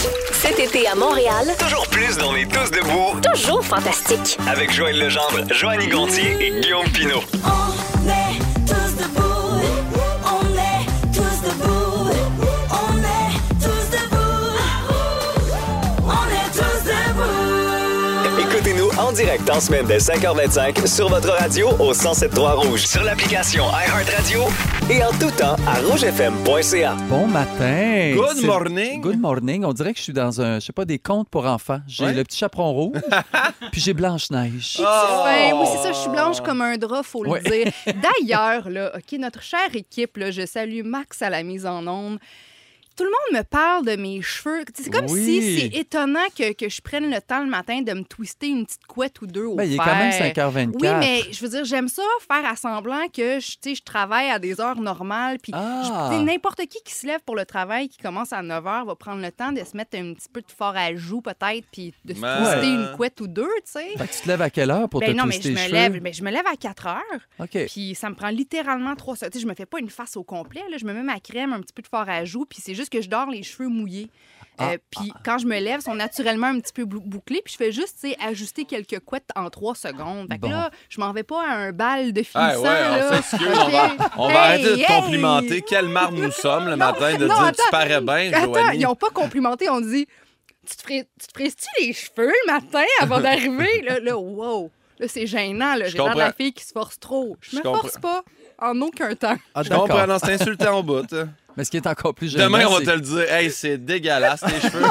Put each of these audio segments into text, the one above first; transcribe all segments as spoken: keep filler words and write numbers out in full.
Cet été à Montréal, Toujours plus d'On est tous debout toujours fantastique. avec Joël Legendre, Joanny Gontier et Guillaume Pinault. On est tous debout. On est tous debout. On est tous debout. On est tous debout. Écoutez-nous en direct en semaine dès cinq heures vingt-cinq sur votre radio au cent sept point trois Rouge, sur l'application iHeartRadio et en tout temps à rouge f m point c a. Bon matin. Good C'est- morning. Good morning. On dirait que je suis dans un, je sais pas, des contes pour enfants. J'ai Ouais. le petit chaperon rouge, puis j'ai Blanche-Neige. Oh! Ben, oui, c'est ça, je suis blanche comme un drap, faut Ouais. le dire. D'ailleurs, là, OK, notre chère équipe, là, je salue Max à la mise en onde. Tout le monde me parle de mes cheveux. C'est comme Oui. si c'est étonnant que, que je prenne le temps le matin de me twister une petite couette ou deux au Ben, il est fer. quand même cinq heures vingt-quatre. Oui, mais je veux dire, j'aime ça faire à semblant que je, tu sais, je travaille à des heures normales. Puis Ah. je- tu sais, n'importe qui qui se lève pour le travail, qui commence à neuf heures, va prendre le temps de se mettre un petit peu de fort à joue peut-être, puis de se Ben. twister Ouais. une couette ou deux, tu sais. Fait que tu te lèves à quelle heure pour Ben te non, mais twister je les me cheveux? lève, ben, je me lève à quatre heures. OK. Puis ça me prend littéralement trois secondes. Tu sais, je me fais pas une face au complet. Là. Je me mets ma crème, un petit peu de fard à joues, puis c'est juste que je dors les cheveux mouillés. Euh, puis quand je me lève, ils sont naturellement un petit peu blou- bouclés, puis je fais juste, tu sais, ajuster quelques couettes en trois secondes. Fait que Bon. là, je m'en vais pas à un bal de finissant. Ah ouais, là. on s'excuse, on va, on va Hey, arrêter de te hey! complimenter. Quelle marde nous sommes le matin de non, dire attends. tu parais bien, Attends, Joanie. ils ont pas complimenté, on dit tu te frais- tu te frisses-tu les cheveux le matin avant d'arriver? Là, là, wow! Là, c'est gênant. Là. Je J'ai l'air de la comprends. fille qui se force trop. Je Je me comprends. force pas en aucun temps. Ah, Je comprends, d'accord. non, c'est insultant au bout. hein. Mais ce qui est encore plus gênant, Demain, on va c'est te le dire. Hey, c'est dégueulasse, tes cheveux.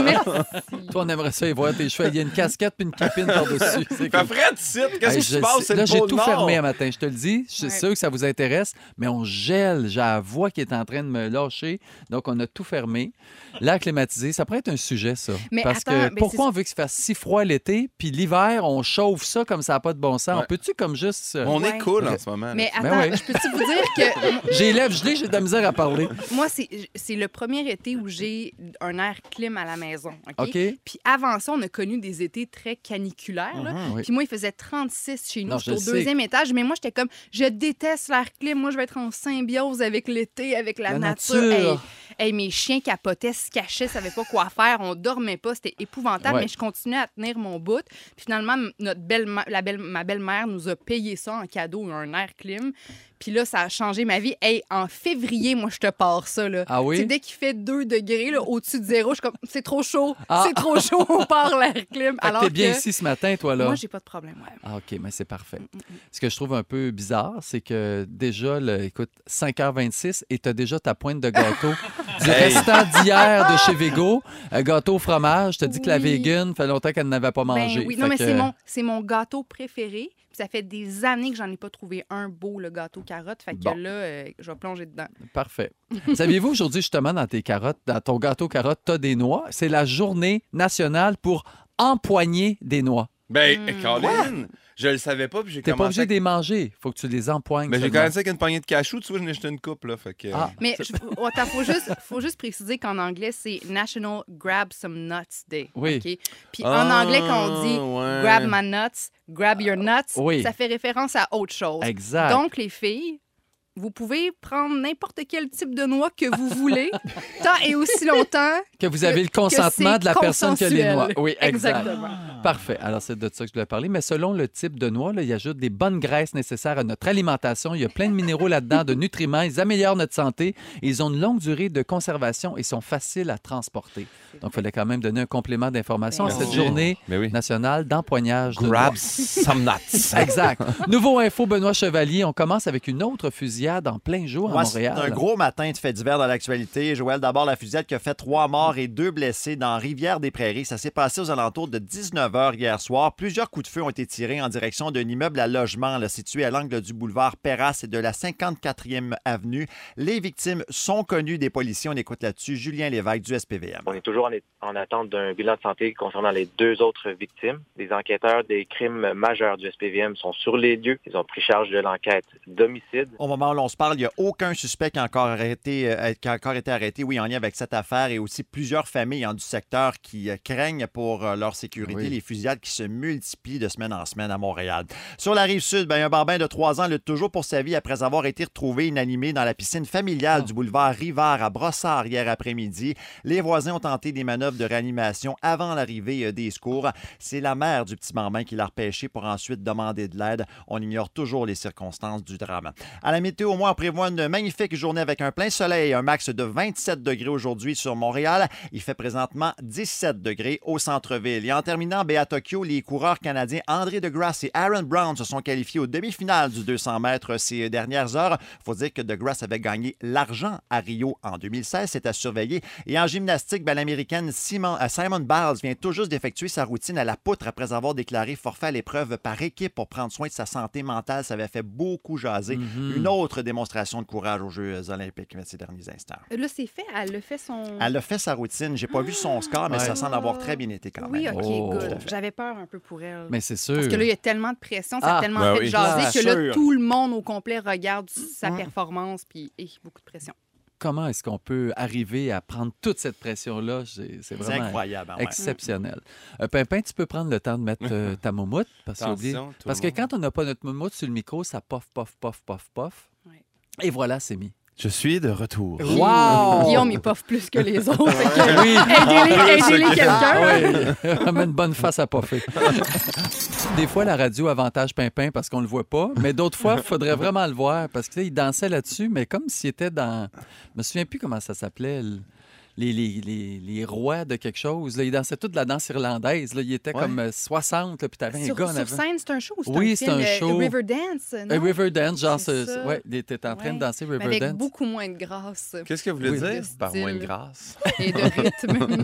que toi, on aimerait ça y voir tes cheveux. Il y a une casquette puis une capine par-dessus. C'est Fait comme- frais ici. Qu'est-ce Hey, que je tu passes? sais- C'est Là, le j'ai pôle tout Nord. fermé un matin, je te le dis. Je suis Ouais. sûr que ça vous intéresse, mais on gèle. J'ai la voix qui est en train de me lâcher. Donc, on a tout fermé. L'air climatisé, ça pourrait être un sujet, ça. Mais Parce attends, que mais c'est pourquoi ça. on veut qu'il fasse si froid l'été, puis l'hiver, on chauffe ça comme ça n'a pas de bon sens? Ouais. On peut-tu comme juste... euh, On Ouais. est cool en ce moment. là. Mais Ben attends, ouais. je peux-tu vous dire que J'ai les lèvres gelées, j'ai de la misère à parler. moi, c'est c'est le premier été où j'ai un air clim à la maison. OK? OK. Puis avant ça, on a connu des étés très caniculaires. là. Oui. Puis moi, il faisait trente-six chez nous. Non, J'étais je au le sais. deuxième étage. Mais moi, j'étais comme, je déteste l'air clim. Moi, je vais être en symbiose avec l'été, avec la, La nature. nature. Hey, hey, mes chiens capotaient, se cachaient, savaient pas quoi faire. On dormait pas. C'était épouvantable. Ouais. Mais je continuais à tenir mon bout. Puis finalement, notre belle, la belle, ma belle-mère nous a payé ça en cadeau, un air clim. Puis là, ça a changé ma vie. Hey, en février, moi, je te pars ça. Là. Ah oui? Tu sais, dès qu'il fait deux degrés, là, au-dessus de zéro, je suis comme, c'est trop chaud. Ah. C'est trop chaud, on part l'air clim. Fait que Alors t'es bien que ici ce matin, toi, là? moi, j'ai pas de problème. Ouais. Ah, OK, mais c'est parfait. Ce que je trouve un peu bizarre, c'est que déjà, le, écoute, cinq heures vingt-six et tu as déjà ta pointe de gâteau du Hey. restant d'hier de chez Vego. Un gâteau au fromage. Je te dis que la Oui. vegan, fait longtemps qu'elle n'avait pas mangé. Ben oui, Fait non, mais que- c'est mon, c'est mon gâteau préféré. Puis ça fait des années que j'en ai pas trouvé un beau, le gâteau carotte. Fait que Bon. là, euh, je vais plonger dedans. Parfait. Saviez-vous aujourd'hui, justement, dans tes carottes, dans ton gâteau carotte, tu as des noix. C'est la journée nationale pour empoigner des noix. Ben, Hmm. Colin, je le savais pas, puis j'ai T'es pas commencé. obligé de les manger. Faut que tu les empoignes. Ben, j'ai seulement. commencé avec une poignée de cachou, tu vois, j'en ai jeté une coupe, là. Fait que. Ah. Mais je- oh, attends, faut juste, faut juste préciser qu'en anglais, c'est National Grab Some Nuts Day. Oui. OK? Puis Ah, en anglais, quand on dit ouais. Grab my nuts, grab your nuts, Oui. ça fait référence à autre chose. Exact. Donc, les filles, vous pouvez prendre n'importe quel type de noix que vous voulez, tant et aussi longtemps que vous avez le consentement c'est de la personne qui a les noix. consensuel. Oui, exact. Exactement. Parfait. Alors, c'est de ça que je voulais parler. Mais selon le type de noix, là, ils ajoutent des bonnes graisses nécessaires à notre alimentation. Il y a plein de minéraux là-dedans, de nutriments. Ils améliorent notre santé. Et ils ont une longue durée de conservation et sont faciles à transporter. Donc, il fallait quand même donner un complément d'information à Merci. cette journée Ben oui. nationale d'empoignage de Grab noix. some nuts. Exact. Nouveau info, Benoît Chevalier. On commence avec une autre fusillade en plein jour à Ouais, c'est Montréal. un gros matin de faits divers dans l'actualité. Joël, d'abord, la fusillade qui a fait trois morts et deux blessés dans Rivière-des-Prairies. Ça s'est passé aux alentours de dix-neuf heures hier soir. Plusieurs coups de feu ont été tirés en direction d'un immeuble à logement là, situé à l'angle du boulevard Perras et de la cinquante-quatrième avenue. Les victimes sont connues des policiers. On écoute là-dessus Julien Lévesque du S P V M. On est toujours en, en attente d'un bilan de santé concernant les deux autres victimes. Les enquêteurs des crimes majeurs du S P V M sont sur les lieux. Ils ont pris charge de l'enquête d'homicide. Au moment moment où l'on se parle, il n'y a aucun suspect qui a encore, arrêté, euh, qui a encore été arrêté, oui, en lien avec cette affaire, et aussi plusieurs familles hein, du secteur qui euh, craignent pour euh, leur sécurité, Oui. les fusillades qui se multiplient de semaine en semaine à Montréal. Sur la rive sud, ben, un bambin de trois ans lutte toujours pour sa vie après avoir été retrouvé inanimé dans la piscine familiale Oh. du boulevard Rivard à Brossard hier après-midi. Les voisins ont tenté des manœuvres de réanimation avant l'arrivée euh, des secours. C'est la mère du petit bambin qui l'a repêché pour ensuite demander de l'aide. On ignore toujours les circonstances du drame. À la météo, au moins, on prévoit une magnifique journée avec un plein soleil, un max de vingt-sept degrés aujourd'hui sur Montréal. Il fait présentement dix-sept degrés au centre-ville. Et en terminant, ben, à Tokyo, les coureurs canadiens André DeGrasse et Aaron Brown se sont qualifiés aux demi-finales du deux cents mètres ces dernières heures. Il faut dire que DeGrasse avait gagné l'argent à Rio en deux mille seize. C'est à surveiller. Et en gymnastique, ben, l'Américaine Simon, euh, Simone Biles vient tout juste d'effectuer sa routine à la poutre après avoir déclaré forfait à l'épreuve par équipe pour prendre soin de sa santé mentale. Ça avait fait beaucoup jaser. Mm-hmm. Une autre démonstration de courage aux Jeux olympiques ces derniers instants. Là, c'est fait. Elle a fait son... Elle a fait sa routine. J'ai pas vu son score, mais Ouais. ça semble avoir très bien été quand Oui, même. OK, Oh. good. Tout à fait. J'avais peur un peu pour elle. Mais c'est sûr. Parce que là, il y a tellement de pression, ça Ah. a tellement Ben fait oui. jaser Ah, que là, sûr. tout le monde au complet regarde sa Mm. performance, puis eh, beaucoup de pression. Comment est-ce qu'on peut arriver à prendre toute cette pression-là? C'est c'est C'est vraiment incroyable. hein, ouais. exceptionnel. Euh, Pimpin, tu peux prendre le temps de mettre euh, ta moumoute? Parce, que j'ai oublié- Attention, tout parce le que monde. quand on n'a pas notre moumoute sur le micro, ça pof, pof, pof, pof, pof. Ouais. Et voilà, c'est mis. Je suis de retour. Wow! Guillaume, il poffe plus que les autres. Fait que Oui. aidez-les, aidez-les quelqu'un. Ah, oui. Met une bonne face à poffer. Des fois, la radio avantage Pimpin parce qu'on le voit pas, mais d'autres fois, il faudrait vraiment le voir parce qu'il dansait là-dessus, mais comme s'il était dans... Je me souviens plus comment ça s'appelait. le- Les, les, les, les rois de quelque chose. Là. Il dansait toute la danse irlandaise. Là. Il était Ouais. comme euh, soixante, là, puis t'avais un Sur, gars en sur avant. scène, c'est un show ou c'est Oui, un c'est film? un euh, show. Riverdance, non? Un Riverdance, genre, C'est c'est- ça. ouais, il était en train de Ouais. danser Mais Riverdance. avec beaucoup moins de grâce Qu'est-ce que vous voulez Oui. dire De par moins de style. grâce? et de rythme.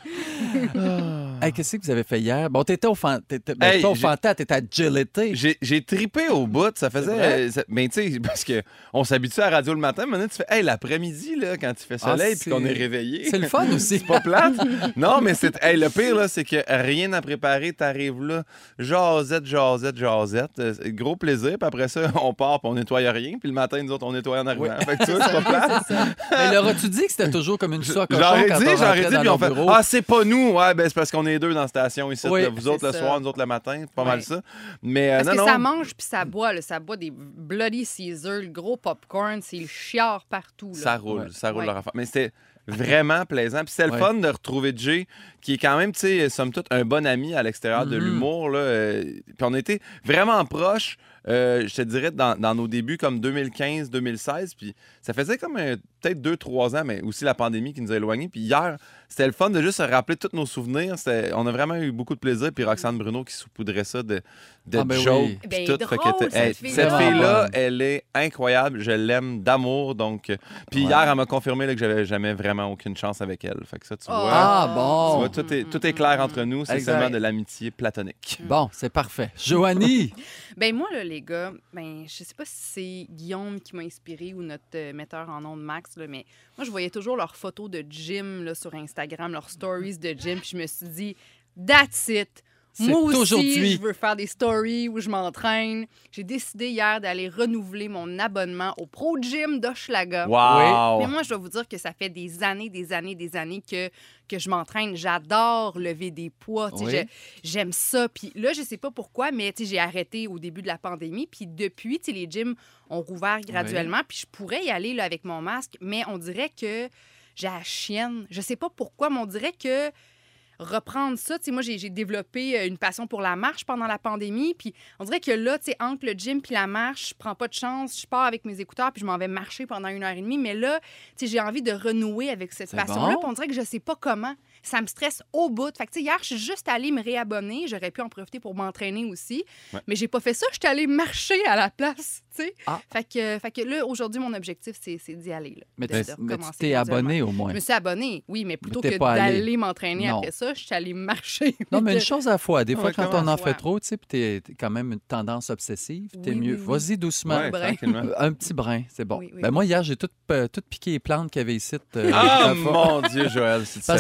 Hey, qu'est-ce que vous avez fait hier? Bon, t'étais au, fan... t'étais... ben, Hey, pas au j'ai- Fanta, t'étais à Agility. J'ai, j'ai tripé au bout, ça faisait... vrai? euh, ça- mais tu sais, parce qu'on s'habitue à la radio le matin, maintenant tu fais, hey, l'après-midi, là, quand il fait Ah, soleil c'est- puis qu'on est réveillé. C'est le fun aussi. C'est pas plate. Non, mais c'est. Hey, le pire, là, c'est que rien à préparer, t'arrives là, jasette, jasette, jasette. Euh, c'est gros plaisir, puis après ça, on part, puis on nettoie rien, puis le matin, nous autres, on nettoie en arrivant. Fait que tu vois, c'est pas plate. Mais l'auras-tu dit que c'était toujours comme une soie cochon J'aurais quand dit, on j'aurais rentrait dit, dans puis on nos fait bureaux? Ah, c'est pas nous. Ouais, ben c'est parce qu'on est deux dans la station ici. Oui, là. Vous autres le c'est ça. soir, nous autres le matin. C'est pas Ouais. mal ça. Mais euh, Parce non, que non. ça mange puis ça boit. Là. Ça boit des Bloody Caesar, le gros popcorn, c'est le chiard partout. Là. Ça roule, Ouais. ça roule Ouais. leur affaire. Mais c'était vraiment plaisant. Puis c'était le Ouais. fun de retrouver Jay, qui est quand même, tu sais, somme toute, un bon ami à l'extérieur de Mhm. l'humour. Là. Euh, Puis on était vraiment proches, euh, je te dirais, dans, dans nos débuts, comme deux mille quinze deux mille seize. Puis ça faisait comme euh, peut-être deux trois ans, mais aussi la pandémie qui nous a éloignés. Puis hier, c'était le fun de juste se rappeler tous nos souvenirs. C'était- On a vraiment eu beaucoup de plaisir. Puis Roxane Bruno qui saupoudrait ça de, de Ah, ben jokes. oui. puis Ben, tout. drôle, Fait que, cette hey, fille-là. cette fille-là, Bonne. elle est incroyable. Je l'aime d'amour. Donc, euh, puis hier, elle m'a confirmé là, que j'avais jamais vraiment aucune chance avec elle. Fait que ça, tu Oh. vois. Ah, Tu bon. vois, tout est, tout est clair entre nous. C'est Exact. seulement de l'amitié platonique. Bon, c'est parfait. Joanie, Ben moi, là, les gars, ben je sais pas si c'est Guillaume qui m'a inspiré ou notre euh, metteur en ondes Max, là, mais moi, je voyais toujours leurs photos de gym là, sur Instagram, leurs stories de gym, puis je me suis dit, that's it. C'est Moi aussi, aujourd'hui. je veux faire des stories où je m'entraîne. J'ai décidé hier d'aller renouveler mon abonnement au Pro Gym d'Hochelaga. Wow! Mais moi, je dois vous dire que ça fait des années, des années, des années que, que je m'entraîne. J'adore lever des poids. Tu sais, Oui. je- J'aime ça. Puis là, je sais pas pourquoi, mais tu sais, j'ai arrêté au début de la pandémie. Puis depuis, tu sais, les gyms ont rouvert graduellement. Puis je pourrais y aller là, avec mon masque, mais on dirait que j'ai la chienne. Je sais pas pourquoi, mais on dirait que reprendre ça, tu sais, moi, j'ai j'ai développé euh, une passion pour la marche pendant la pandémie, puis on dirait que là, tu sais, entre le gym puis la marche, je prends pas de chance, je pars avec mes écouteurs puis je m'en vais marcher pendant une heure et demie, mais là, tu sais, j'ai envie de renouer avec cette C'est passion-là, bon. puis on dirait que je sais pas comment. Ça me stresse au bout. Fait que, tu sais, hier, je suis juste allée me réabonner, j'aurais pu en profiter pour m'entraîner aussi, Ouais. mais j'ai pas fait ça, je suis allée marcher à la place, tu sais. Ah. Fait que, fait que là, aujourd'hui, mon objectif, c'est c'est d'y aller, là. mais, de- tu- de mais tu recommencer t'es graduellement. abonné au moins. Je me suis abonnée, oui, mais plutôt t'es que pas allé. d'aller m'entraîner Non. après ça, je suis allée marcher. Non, mais une chose à la fois. Des fois, Ouais, quand comment? on en fait Ouais. trop, tu sais, puis t'es t'es quand même une tendance obsessive, t'es Oui, mieux. oui, oui. Vas-y doucement. Ouais, brin. tranquillement. Euh, Un petit brin, c'est bon. Oui, oui, ben oui. moi, hier, j'ai tout, euh, tout piqué les plantes qu'il y avait ici. euh, Ah, la fois. mon Dieu, Joël, si tu Parce que savais. vendredi,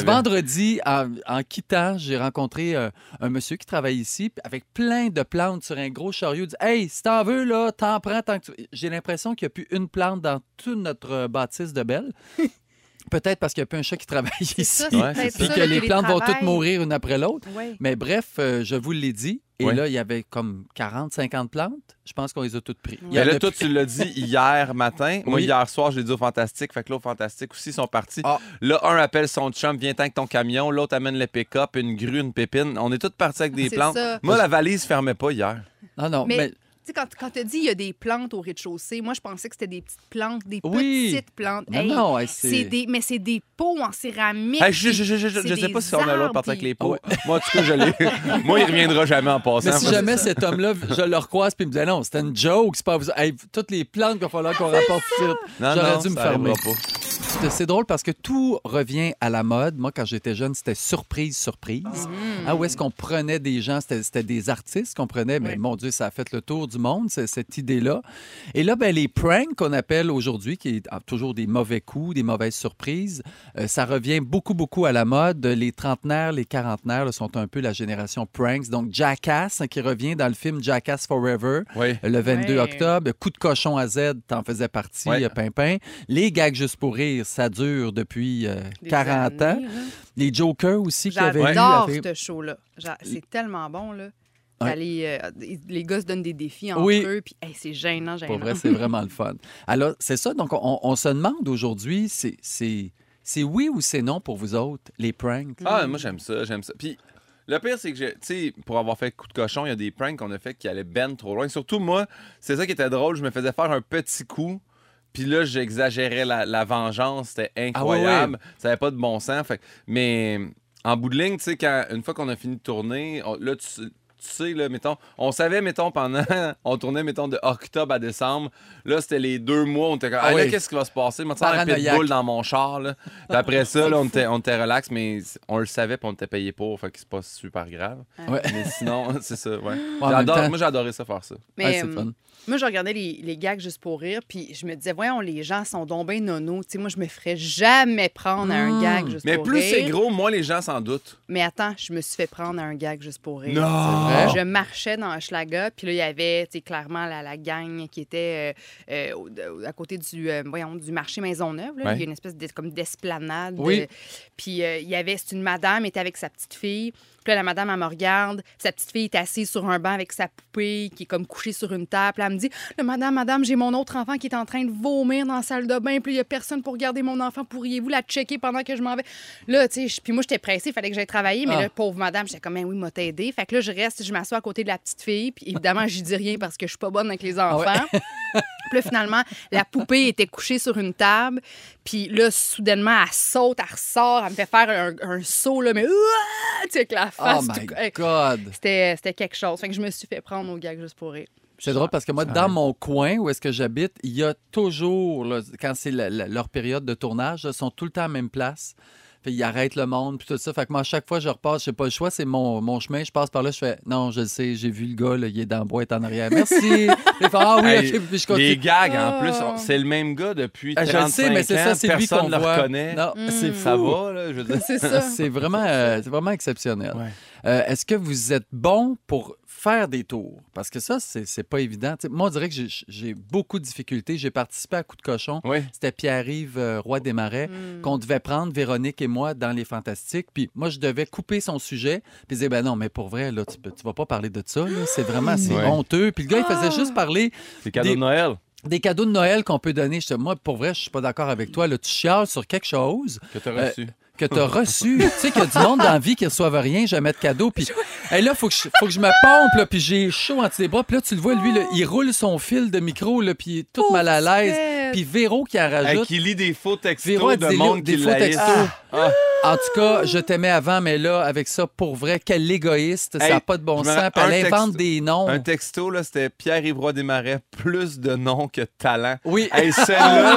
dit, en, en quittant, j'ai rencontré euh, un monsieur qui travaille ici puis avec plein de plantes sur un gros chariot. Il dit « Hey, si t'en veux, là, t'en prends tant que tu... » J'ai l'impression qu'il n'y a plus une plante dans toute notre euh, bâtisse de Belle. Peut-être parce qu'il n'y a plus un chat qui travaille ici. ça, c'est Ouais, peut-être c'est Puis ça, que le les plantes vont toutes télétravail. mourir une après l'autre. Ouais. Mais bref, euh, je vous l'ai dit. Et Ouais. là, il y avait comme quarante, cinquante plantes. Je pense qu'on les a toutes prises. Il y Mais en là, a toi, plus- tu l'as dit hier matin. Moi, Oui. hier soir, je l'ai dit au Fantastique. Fait que là, au Fantastique aussi, ils sont partis. Ah. Là, un appelle son chum, viens avec ton camion. L'autre amène le pick-up, une grue, une pépine. On est tous partis avec des C'est plantes. ça. Moi, la valise fermait pas hier. Ah non, Mais, mais... tu sais, quand, quand tu as dit il y a des plantes au rez-de-chaussée, moi, je pensais que c'était des petites plantes, des Oui. petites plantes. Non, Hey, non, hey, c'est c'est... des, mais c'est des pots en céramique. Hey, je, je, je, je, je, c'est je sais des pas si on a l'autre arbres, partir avec puis- les pots. Moi, en tout cas, je l'ai. Moi, il reviendra jamais en passant. Mais si jamais cet homme-là, je le recroise puis il me disait non, c'était une joke, c'est pas vous. Hey, toutes les plantes qu'il va falloir qu'on rapporte ici. Non, J'aurais non, dû me ça fermer. arrivera pas. C'est- C'est drôle parce que tout revient à la mode. Moi, quand j'étais jeune, c'était surprise, surprise. Ah, où est-ce qu'on prenait des gens, c'était c'était des artistes qu'on prenait, mais Oui. mon Dieu, ça a fait le tour du monde, c'est- cette idée-là. Et là, ben, les pranks qu'on appelle aujourd'hui, qui est ah, toujours des mauvais coups, des mauvaises surprises, euh, ça revient beaucoup, beaucoup à la mode. Les trentenaires, les quarantenaires là, sont un peu la génération pranks. Donc, Jackass, hein, qui revient dans le film Jackass Forever, Oui. le vingt-deux Ouais. octobre. Coup de cochon à Z, t'en faisais partie, Ouais. euh, Pimpin. Les gags juste pour rire, ça dure depuis euh, Des quarante années, ans. là. Les Jokers aussi qui avaient eu... J'adore avec- ce show-là. J'a- C'est tellement bon, là. Ouais. D'aller, euh, les gars se donnent des défis entre Oui. eux, puis hey, c'est gênant, gênant. Pour vrai, c'est vraiment le fun. Alors, c'est ça. Donc, on, on se demande aujourd'hui, c'est, c'est, c'est oui ou c'est non pour vous autres, les pranks? Ah, moi, j'aime ça, j'aime ça. Puis, le pire, c'est que, j'ai- tu sais, pour avoir fait coup de cochon, il y a des pranks qu'on a fait qui allaient ben trop loin. Surtout, moi, c'est ça qui était drôle. Je me faisais faire un petit coup. Puis là, j'exagérais la, la vengeance. C'était incroyable. Ah ouais, Ça n'avait pas de bon sens. Fait que- mais en bout de ligne, tu sais, quand, une fois qu'on a fini de tourner, on- là, tu, tu sais, là, mettons, on savait, mettons, pendant, on tournait, mettons, de octobre à décembre. Là, c'était les deux mois, on était comme, Ah ah, là, oui. qu'est-ce qui va se passer? Moi, tu sais, un Paranoïaque. pitbull dans mon char, là. Puis après ça, là, on était, on était relax, mais on le savait, puis on était payé pour, fait que c'est pas super grave. Ouais. Mais sinon, c'est ça, ouais. en J'adore- même temps- moi, j'ai adoré ça, faire ça. Mais Ah, c'est euh, fun. moi, je regardais les, les gags juste pour rire, puis je me disais, voyons, les gens sont donc bien nono. Tu sais, moi, je me ferais jamais prendre à un Mm. gag juste Mais pour plus rire. c'est gros, moins les gens s'en doutent. Mais attends, je me suis fait prendre à un gag juste pour rire. Non! vrai? Je marchais dans Hochelaga, puis là, il y avait, tu sais, clairement la, la gang qui était euh, euh, au- de- à côté du, euh, voyons, du marché Maisonneuve. Là. Ouais. Il y a une espèce de, comme d'esplanade. Oui. euh, puis euh, il y avait, c'est une madame, elle était avec sa petite fille. Puis là, la madame, elle me regarde. Puis sa petite fille est assise sur un banc avec sa poupée qui est comme couchée sur une table. Puis elle me dit, là, madame, madame, j'ai mon autre enfant qui est en train de vomir dans la salle de bain. Puis il n'y a personne pour garder mon enfant. Pourriez-vous la checker pendant que je m'en vais? Là, tu sais, je- puis moi, j'étais pressée. Il fallait que j'aille travailler. Mais Ah. là, pauvre madame, j'étais comme, ben oui, m'a t'aider. Fait que là, je reste, je m'assois à côté de la petite fille. Puis évidemment, j'y dis rien parce que je suis pas bonne avec les enfants. Ah ouais. Puis là, finalement, la poupée était couchée sur une table. Puis là, soudainement, elle saute, elle ressort, elle me fait faire un, un saut, là, mais ouah! Tu sais, avec la face. Oh my tout- Hey, God! C'était c'était quelque chose. Fait que je me suis fait prendre au gag juste pour rire. C'est drôle parce que moi, dans mon coin où est-ce que j'habite, il y a toujours, là, quand c'est la- la- leur période de tournage, ils sont tout le temps à la même place. Puis ils arrêtent le monde, puis tout ça. Fait que moi, à chaque fois, je repasse, j'ai pas le choix, c'est mon, mon chemin. Je passe par là, je fais non, je le sais, j'ai vu le gars, là, il est dans la boîte en arrière. Merci! Il fait ah oui, Hey, ok, puis je continue. Les gags, en Oh. plus, on- c'est le même gars depuis Ah, je le trente-cinq sais, mais c'est ça, ans, c'est lui personne qu'on ne le voit. reconnaît. Non, c'est Ça fou. va, là, je veux dire. C'est ça. C'est vraiment, euh, c'est vraiment exceptionnel. Ouais. Euh, est-ce que vous êtes bon pour faire des tours? Parce que ça, c'est, c'est pas évident. T'sais, moi, on dirait que j'ai, j'ai beaucoup de difficultés. J'ai participé à Coup de cochon. Oui. C'était Pierre-Yves euh, Roy Desmarais Mm. qu'on devait prendre, Véronique et moi, dans Les Fantastiques. Puis moi, je devais couper son sujet. Puis dire, ben non, mais pour vrai, là, tu, peux, tu vas pas parler de ça. là. C'est vraiment, c'est Ouais. honteux. Puis le gars, il faisait juste parler C'est cadeau Des- de Noël des cadeaux de Noël qu'on peut donner. Je dis, moi, pour vrai, je suis pas d'accord avec toi. Là, tu chiales sur quelque chose que tu as Euh, reçu. que tu as reçu. Tu sais qu'il y a du monde dans la vie qui ne reçoivent rien, jamais de cadeau. Puis hey, là, il faut, que je- faut que je me pompe, là, puis j'ai chaud entre les bras. Puis là, tu le vois, lui, là, il roule son fil de micro, là, puis il est tout Pauvre mal à l'aise. Steph. Puis Véro qui en Hey, rajoute. qui lit des faux textos Véro a de dit des, monde des qui faux l'haïssent. textos. Ah. En tout cas, je t'aimais avant, mais là, avec ça, pour vrai, quel égoïste. ça Hey, n'a pas de bon je me sens. ra- Puis elle un invente texte- des noms. Un texto, là, c'était Pierre-Yves Roy Desmarais, plus de noms que de talent. Oui. Hey, celle-là,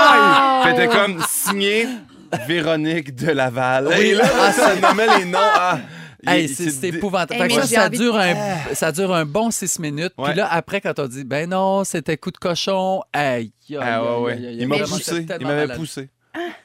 là, c'était comme signé Véronique de Laval. Oui. Et là, ça nommait les noms. Ah, Hey, il- c'est, c'est dé- épouvantable. Hey, Fait que mais ça, j'ai ça envie dure de- un, ça dure un bon six minutes. Ouais. Puis là, après, quand on dit, ben non, c'était coup de cochon, aïe, aïe, Ah, ouais, aïe, ouais. aïe, aïe, Il m'a vraiment, poussé. j'étais Il tellement m'avait malade. poussé.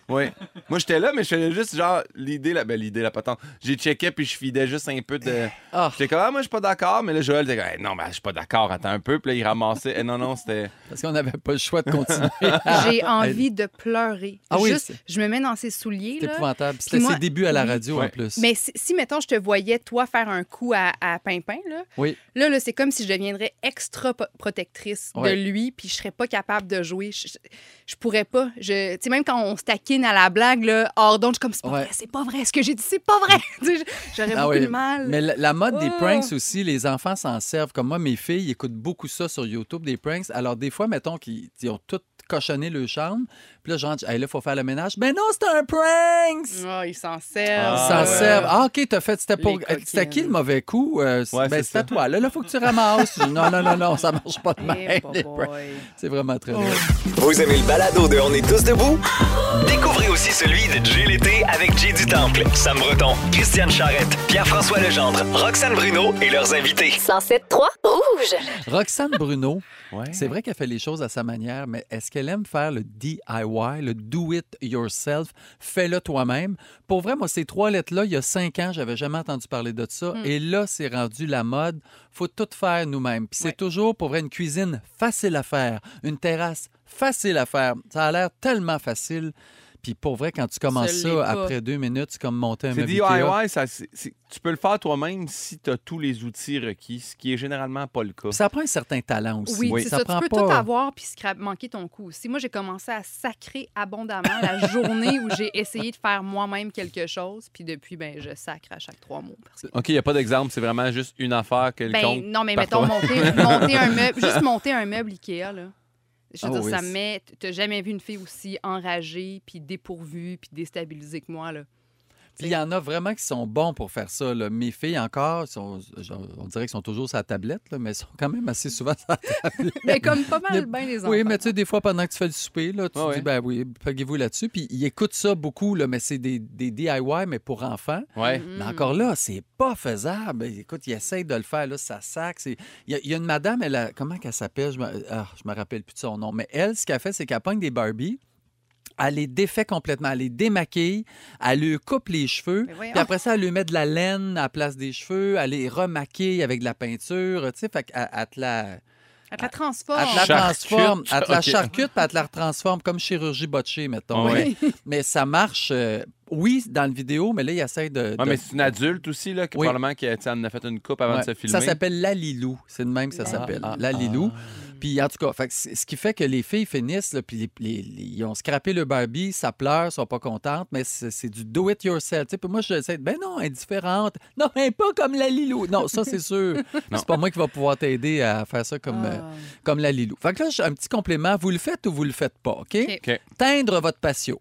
Oui. Moi, j'étais là, mais je faisais juste genre l'idée, la, ben, l'idée, la patente. J'ai checké, puis je fidais juste un peu de. Ah. J'étais comme, ah, moi, je suis pas d'accord, mais là, Joël était comme, hey, non, mais je suis pas d'accord, attends un peu, puis là, il ramassait. Eh, non, non, c'était. Parce qu'on n'avait pas le choix de continuer. J'ai envie de pleurer. Ah oui, Juste, c'est- je me mets dans ses souliers. C'est là. épouvantable. Puis C'était moi- ses débuts à la oui. radio, en Ouais. plus. Mais si, si, mettons, je te voyais, toi, faire un coup à, à Pimpin, là, Oui. là, là c'est comme si je deviendrais extra po- protectrice Ouais. de lui, puis je serais pas capable de jouer. Je, je, je pourrais pas. Je, tu sais, même quand on se taquine à la blague, là, hors d'onde, je suis comme, c'est pas Ouais. vrai, c'est pas vrai. Ce que j'ai dit, c'est pas vrai. Tu sais, J'aurais Ah beaucoup oui. de mal. Mais la, la mode des Oh. pranks aussi, les enfants s'en servent. Comme moi, mes filles écoutent beaucoup ça sur YouTube, des pranks. Alors, des fois, mettons qu'ils ils ont tout cochonné le chambre. Puis là, genre, hey, là, il faut faire le ménage. Ben non, c'est un prank! Ah, ils s'en servent. Ils s'en ouais. servent. Ah, OK, t'as fait. C'était pour. Les C'était qui le coquines. mauvais coup? Euh, c'est- Ouais, ben, c'est c'est à ça. toi. Là, il faut que tu ramasses. non, non, non, non, ça marche pas de Eh, même. les boy. pranks. C'est vraiment très drôle. Vous aimez le balado de On est tous debout? Découvrez aussi celui de Jay l'été avec Jay du Temple, Sam Breton, Christiane Charrette, Pierre-François Legendre, Roxane Bruno et leurs invités. cent sept trois Rouge. Roxane Bruno, Ouais. c'est vrai qu'elle fait les choses à sa manière, mais est-ce qu'elle aime faire le D I Y, le do it yourself, fais-le toi-même? Pour vrai, moi, ces trois lettres-là, il y a cinq ans, j'avais jamais entendu parler de ça. Et là, c'est rendu la mode. Faut tout faire nous-mêmes. Puis c'est Ouais. toujours, pour vrai, une cuisine facile à faire, une terrasse facile à faire. Ça a l'air tellement facile. Puis pour vrai, quand tu commences Ce l'est ça, pas. après deux minutes, c'est comme monter un C'est meuble D I Ikea. Y, ça, c'est- c'est- tu peux le faire toi-même si tu as tous les outils requis, ce qui est généralement pas le cas. Puis ça prend un certain talent aussi. Oui, c'est ça. prend Tu peux pas- tout avoir puis scrap- manquer ton coup aussi. Moi, j'ai commencé à sacrer abondamment la journée où j'ai essayé de faire moi-même quelque chose. Puis depuis, ben, je sacre à chaque trois mots. Parce que... OK, il n'y a pas d'exemple, c'est vraiment juste une affaire quelconque. Ben, non, mais par mettons, toi. monter, monter un meuble, juste monter un meuble Ikea, là. Je veux Ah dire, oui, ça c'est- me met... T'as jamais vu une fille aussi enragée, puis dépourvue, puis déstabilisée que moi, là. Puis il y en a vraiment qui sont bons pour faire ça. Là. Mes filles encore, sont, genre, on dirait qu'elles sont toujours sur la tablette, là, mais elles sont quand même assez souvent sur la tablette. Mais comme pas Il y a- mal, bien les enfants. Oui, mais tu sais, des fois, pendant que tu fais le souper, là, tu Ah te ouais. dis, ben oui, peguez-vous là-dessus. Puis ils écoutent ça beaucoup, là, mais c'est des, des D I Y, mais pour enfants. Ouais. Mm. Mais encore là, c'est pas faisable. Écoute, ils essayent de le faire, là, ça sac. c'est- Il y, a- il y a une madame, elle a... comment qu'elle s'appelle? Je me... Ah, je me rappelle plus de son nom. Mais elle, ce qu'elle fait, c'est qu'elle pogne des Barbie. Elle les défait complètement, elle les démaquille, elle lui coupe les cheveux, Mais voyons. puis après ça, elle lui met de la laine à la place des cheveux, elle les remaquille avec de la peinture, tu sais, fait qu'elle elle te la... Elle te la transforme. Elle te la Charcute. transforme, elle te la OK. charcute, puis elle te la transforme comme chirurgie botchée, mettons. Ouais. Mais ça marche, euh, oui, dans le vidéo, mais là, il essaie de... Ouais, de- mais c'est une adulte aussi, là, qui Oui. probablement qui a, en a fait une coupe avant Ouais. de se filmer. Ça s'appelle La Lilou. C'est de même que ça La s'appelle. Ah, La ah, Lilou. Puis en tout cas, fait que c'est- ce qui fait que les filles finissent, là, puis les- les- les- ils ont scrappé le Barbie, ça pleure, sont pas contentes, mais c'est c'est du do it yourself. Tu sais, puis moi, je sais, ben non, indifférente. Non, mais pas comme la Lilou. Non, ça, c'est sûr. C'est pas moi qui va pouvoir t'aider à faire ça comme, euh, Ah. comme la Lilou. Fait que là, j'ai un petit complément. Vous le faites ou vous le faites pas, OK? OK. OK. Teindre votre patio.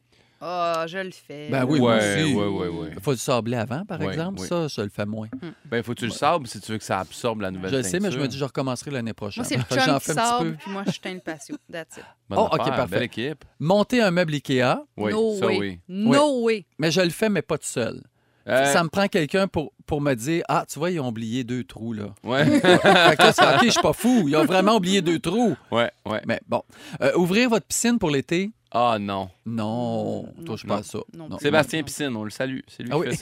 Ah, je le fais. Ben oui, moi Ouais, aussi. ouais, ouais, ouais. Il faut du sabler avant, par Ouais, exemple. oui. Ça, je le fais moins. Ben, faut que tu le sabres si tu veux que ça absorbe la nouvelle Je le sais, mais je teinture. me dis, je recommencerai l'année prochaine. Moi, c'est le Fait que chum j'en qui fais un petit sort, peu. puis moi, je teins le patio. That's it. Bonne Oh, OK, affaire, parfait. Belle équipe. Monter un meuble Ikea, Oui, no ça, way. oui. No way. mais je le fais, mais pas tout seul. Euh, Ça me prend quelqu'un pour, pour me dire, ah, tu vois, ils ont oublié deux trous, là. Ouais, fait que là, tu fais, OK, je suis pas fou. Ils ont vraiment oublié deux trous. ouais, ouais. Mais bon. Euh, ouvrir votre piscine pour l'été? Ah non. Non, Non. touche Non. pas à ça. Non. Non. Sébastien non. Piscine, on le salue. C'est lui Ah qui oui.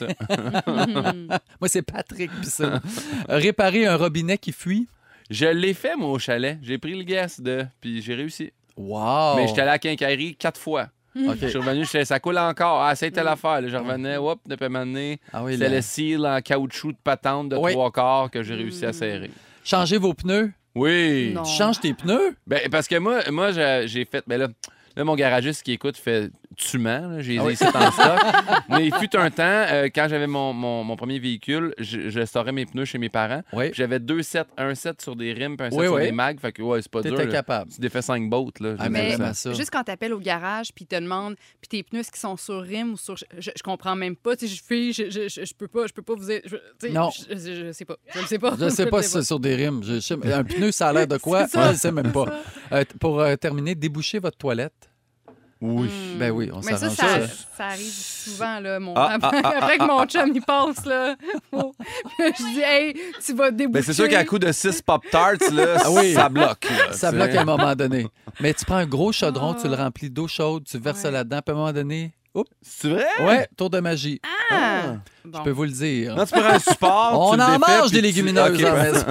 fait ça. Moi, c'est Patrick Piscine. Euh, réparer un robinet qui fuit? Je l'ai fait, moi, au chalet. J'ai pris le guess de... Puis j'ai réussi. Wow! Mais j'étais allé à la quincaillerie quatre fois. OK. Je suis revenu, j'étais, ça coule encore. Ah, c'est telle affaire. Là, je revenais, hop, de pas m'amener. Ah oui, C'était là. le seal en caoutchouc de patente de Oui. trois quarts que j'ai réussi à serrer. Changer vos pneus? Oui. Non. Tu changes tes pneus? Ben, parce que moi, moi j'ai, j'ai fait. Ben là, là, mon garagiste qui écoute fait tuement. Là, j'ai Ah oui. les ici en stock. Mais il fut un temps, euh, quand j'avais mon, mon, mon premier véhicule, je, je restaurais mes pneus chez mes parents. Oui. Puis j'avais deux sets, un set sur des rims, puis un set Oui, sur oui. des mags. Fait que, ouais, c'est pas dur. T'étais là. capable. Tu défais cinq bottes, là. Ah, J'ai mais fait vraiment ça. ça. Juste quand t'appelles au garage puis ils te demandent puis tes pneus est-ce qu'ils sont sur rim ou sur je, je, je comprends même pas, tu sais je fais je, je, je, je peux pas je peux pas vous aider. Je, tu sais, Non. je, je, je sais pas. Je le sais pas. Je sais pas le si c'est sur des rimes. Je sais- un pneu, ça a l'air de quoi? C'est ça. Je ne sais même pas. Euh, pour euh, terminer, déboucher votre toilette. Oui. Mm. Ben oui, on Mais ça, s'arrange ça, ça. ça arrive souvent, là, mon... Ah, après, ah, ah, après ah, que mon chum, il passe, là. Oh. Puis là, je dis, hey, tu vas déboucher. Ben, c'est sûr qu'à coup de six Pop-Tarts, là, Ah oui. ça bloque. là, Ça tu bloque sais. à un moment donné. Mais tu prends un gros chaudron, Ah. tu le remplis d'eau chaude, tu verses ça Ouais. là-dedans, puis à un moment donné, oups, C'est vrai? ouais, tour de magie. Ah! Bon. Je peux vous le dire. Non, tu prends un support. On tu le en défais, mange puis des tu- légumineuses Ok, à la ouais. maison.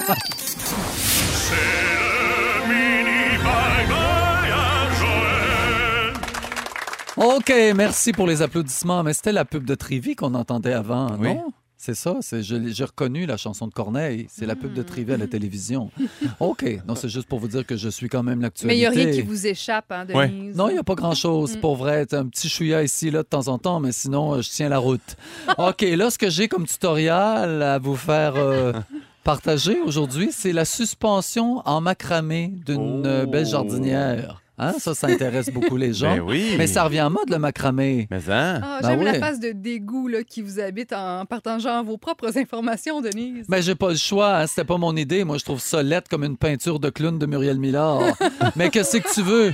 OK, merci pour les applaudissements. Mais c'était la pub de Trévi qu'on entendait avant, Oui. non? C'est ça, c'est, je l'ai- j'ai reconnu la chanson de Corneille. C'est la pub de Trévi à la télévision. OK, non, c'est juste pour vous dire que je suis quand même l'actualité. Mais il n'y a rien qui vous échappe, hein, Ouais. Denise? Non, il n'y a pas grand-chose. Pour vrai, t'as un petit chouïa ici, là, de temps en temps, mais sinon, euh, je tiens la route. OK, là, ce que j'ai comme tutoriel à vous faire euh, partager aujourd'hui, c'est la suspension en macramé d'une Oh. euh, belle jardinière. Hein? Ça, ça intéresse beaucoup les gens. Ben oui. Mais ça revient en mode, le macramé. Mais hein? Ah, Ben j'aime oui. la phase de dégoût là, qui vous habite en partageant vos propres informations, Denise. Mais j'ai pas le choix, hein, c'était pas mon idée. Moi, je trouve ça laid comme une peinture de clown de Muriel Millard. Mais qu'est-ce que tu veux?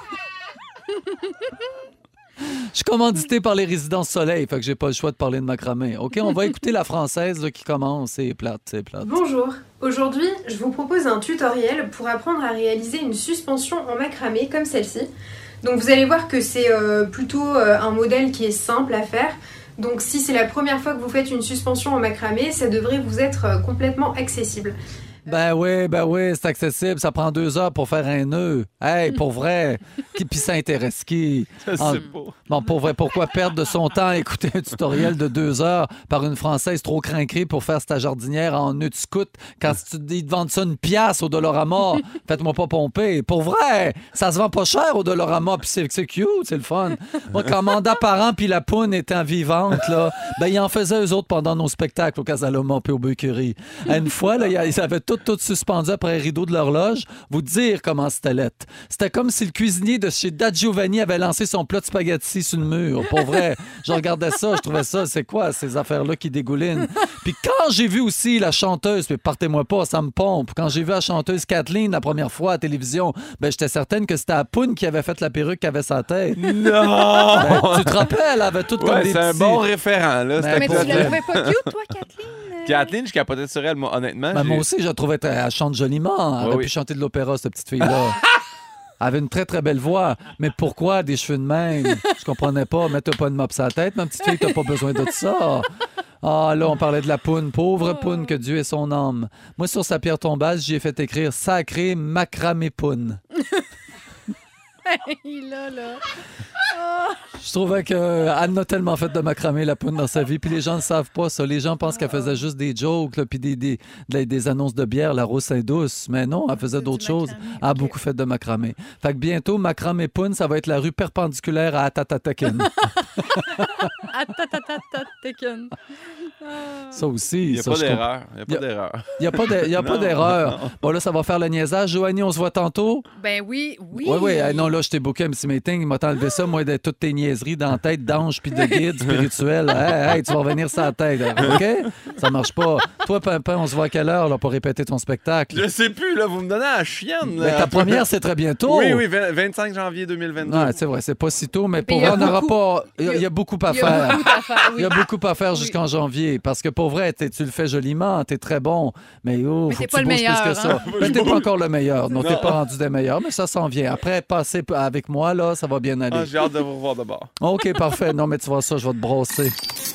Je suis commandité par les Résidences Soleil, fait que j'ai pas le choix de parler de macramé. OK, on va écouter la française là, qui commence. C'est plate, c'est plate. Bonjour, aujourd'hui je vous propose un tutoriel pour apprendre à réaliser une suspension en macramé comme celle-ci. Donc vous allez voir que c'est euh, plutôt euh, un modèle qui est simple à faire. Donc si c'est la première fois que vous faites une suspension en macramé, ça devrait vous être euh, complètement accessible. Ben oui, ben oui, c'est accessible. Ça prend deux heures pour faire un nœud. Hey, pour vrai. Qui, puis ça intéresse qui? Je En- sais pas. Bon, pour vrai, pourquoi perdre de son temps à écouter un tutoriel de deux heures par une Française trop crinquée pour faire ta jardinière en nœud de scout quand tu ils te vendent ça une pièce au Dollarama? Faites-moi pas pomper. Pour vrai, ça se vend pas cher au Dollarama, puis c'est, c'est cute, c'est le fun. Moi, quand Manda Parent puis la poune étant vivante, là, ben, ils en faisaient eux autres pendant nos spectacles au Casaloma puis au Buckery. Une fois, là, ils avaient tout, tout suspendu après le rideau de l'horloge. Vous dire comment c'était laid. C'était comme si le cuisinier de chez Da Giovanni avait lancé son plat de spaghettis sur le mur. Pour vrai, je regardais ça, je trouvais ça, c'est quoi ces affaires-là qui dégoulinent? Puis quand j'ai vu aussi la chanteuse, puis partez-moi pas, ça me pompe, quand j'ai vu la chanteuse Kathleen la première fois à la télévision, ben j'étais certaine que c'était la poune qui avait fait la perruque qui avait sa tête. Non! Ben, tu te rappelles, elle avait tout comme Ouais, des c'est un petits... bon référent, là. Ben, C'était Mais pour tu cool. la vrai. trouvais pas cute, toi, Kathleen? Kathleen, je capotais sur elle, moi, honnêtement. Ben, j'ai- moi aussi, je la trouvais très... Elle chante joliment. Elle Oui, aurait oui. pu chanter de l'opéra, cette petite fille-là. Elle avait une très, très belle voix. Mais pourquoi des cheveux de même? Je comprenais pas. Mets-toi pas de mop sur la tête, ma petite fille, t'as pas besoin de ça. Ah, là, on parlait de la poune. Pauvre poune, que Dieu ait son âme. Moi, sur sa pierre tombale, j'y ai fait écrire « Sacré macramé poune Hey, là, là. ». Je trouvais qu'elle en a tellement fait de macramé, la poune, dans sa vie. Puis les gens ne savent pas ça. Les gens pensent qu'elle faisait juste des jokes, là, puis des, des, des, des annonces de bière, la rose Saint-Douce. Mais non, elle faisait C'est d'autres du choses. macramé, Elle a ok. beaucoup fait de macramé. Fait que bientôt, macramé poune, ça va être la rue perpendiculaire à Atatataken. Atatatatateken. Ça aussi. Il n'y a ça, pas je comprends. d'erreur. Il n'y a Il y pas a- d'erreur. Il n'y a pas de- il y a pas Non, d'erreur. non. Bon, là, ça va faire le niaisage. Joanie, on se voit tantôt. Ben oui, oui. Oui, oui. non, là, je t'ai booké un petit meeting. Il m'a enlevé ça, moi, de toutes tes niaiseries dans la tête d'ange puis de guide spirituel. Hey, hey, tu vas revenir sur la tête. OK? Ça marche pas. Toi, Pimpin, on se voit à quelle heure là, pour répéter ton spectacle? Je sais plus, là, vous me donnez la chienne. Mais là. ta première, c'est très bientôt. Oui, oui, vingt- vingt-cinq janvier deux mille vingt-deux. Ouais, c'est vrai, c'est pas si tôt, mais pour il y a vrai, on n'aura beaucoup- pas. Il y, a- il y a beaucoup à Il y a faire. beaucoup à faire, oui. Il y a beaucoup à faire Oui. jusqu'en janvier. Parce que pour vrai, t'es- tu le fais joliment, t'es très bon. Mais oh, Mais faut t'es que pas tu le bouges meilleur, plus que hein? ça. Mais t'es pas encore le meilleur. Non, t'es Non. pas rendu des meilleurs, mais ça s'en vient. Après, passer p- avec moi, là, ça va bien aller. Ah, j'ai hâte de vous revoir de bord. OK, parfait. Non, mais tu vois ça, je vais te brosser.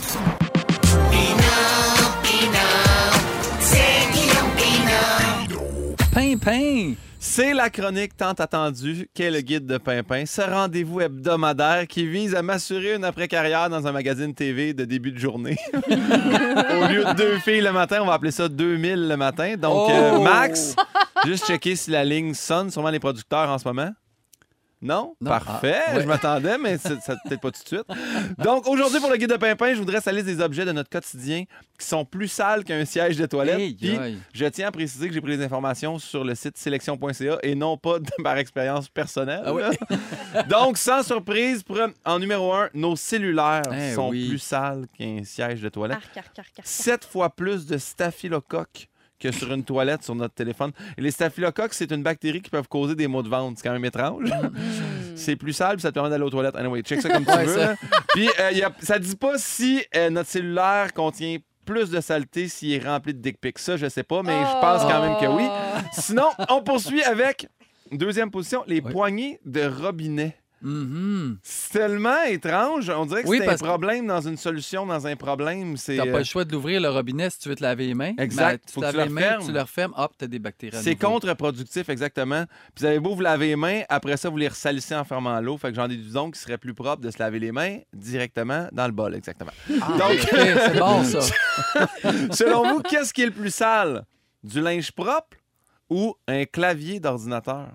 Pimpin! C'est la chronique tant attendue qu'est le guide de Pimpin, ce rendez-vous hebdomadaire qui vise à m'assurer une après-carrière dans un magazine T V de début de journée. Au lieu de deux filles le matin, on va appeler ça deux mille le matin. Donc, euh, Oh! Max, juste checker si la ligne sonne, sûrement les producteurs en ce moment. Non? Non. Parfait. Ah, ouais. Je m'attendais, mais c'est- ça peut-être pas tout de suite. Donc, aujourd'hui, pour le guide de Pimpin, je voudrais salir des objets de notre quotidien qui sont plus sales qu'un siège de toilette. Hey, Puis, aïe. je tiens à préciser que j'ai pris les informations sur le site sélection point c a et non pas de- par expérience personnelle. Ah oui. là. Donc, sans surprise, pour- en numéro un, nos cellulaires Eh sont oui. plus sales qu'un siège de toilette. Arc, arc, arc, arc. Sept fois plus de staphylocoques que sur une toilette sur notre téléphone. Et les staphylocoques, c'est une bactérie qui peut causer des maux de ventre. C'est quand même étrange. c'est plus sale, puis ça te permet d'aller aux toilettes. Anyway, check ça comme tu Ouais, veux. ça. là. Puis euh, y a, ça dit pas si euh, notre cellulaire contient plus de saleté s'il est rempli de dick pics. Ça, je sais pas, mais je pense quand même que oui. Sinon, on poursuit avec, deuxième position, les Oui. poignées de robinet. Mhm. C'est tellement étrange. On dirait que Oui, c'est un parce que- problème dans une solution, dans un problème. C'est T'as euh, pas le choix de l'ouvrir, le robinet, si tu veux te laver les mains. Exact. Mais Faut tu que te tu laves le les mains, refermes. tu le refermes, hop, t'as des bactéries à c'est nouveau. contre-productif, exactement. Puis vous avez beau vous laver les mains, après ça, vous les ressalissez en fermant l'eau. Fait que j'en déduis donc qu'il serait plus propre de se laver les mains directement dans le bol, exactement. Ah, Donc- OK, c'est bon, ça. Selon vous, qu'est-ce qui est le plus sale? Du linge propre ou un clavier d'ordinateur?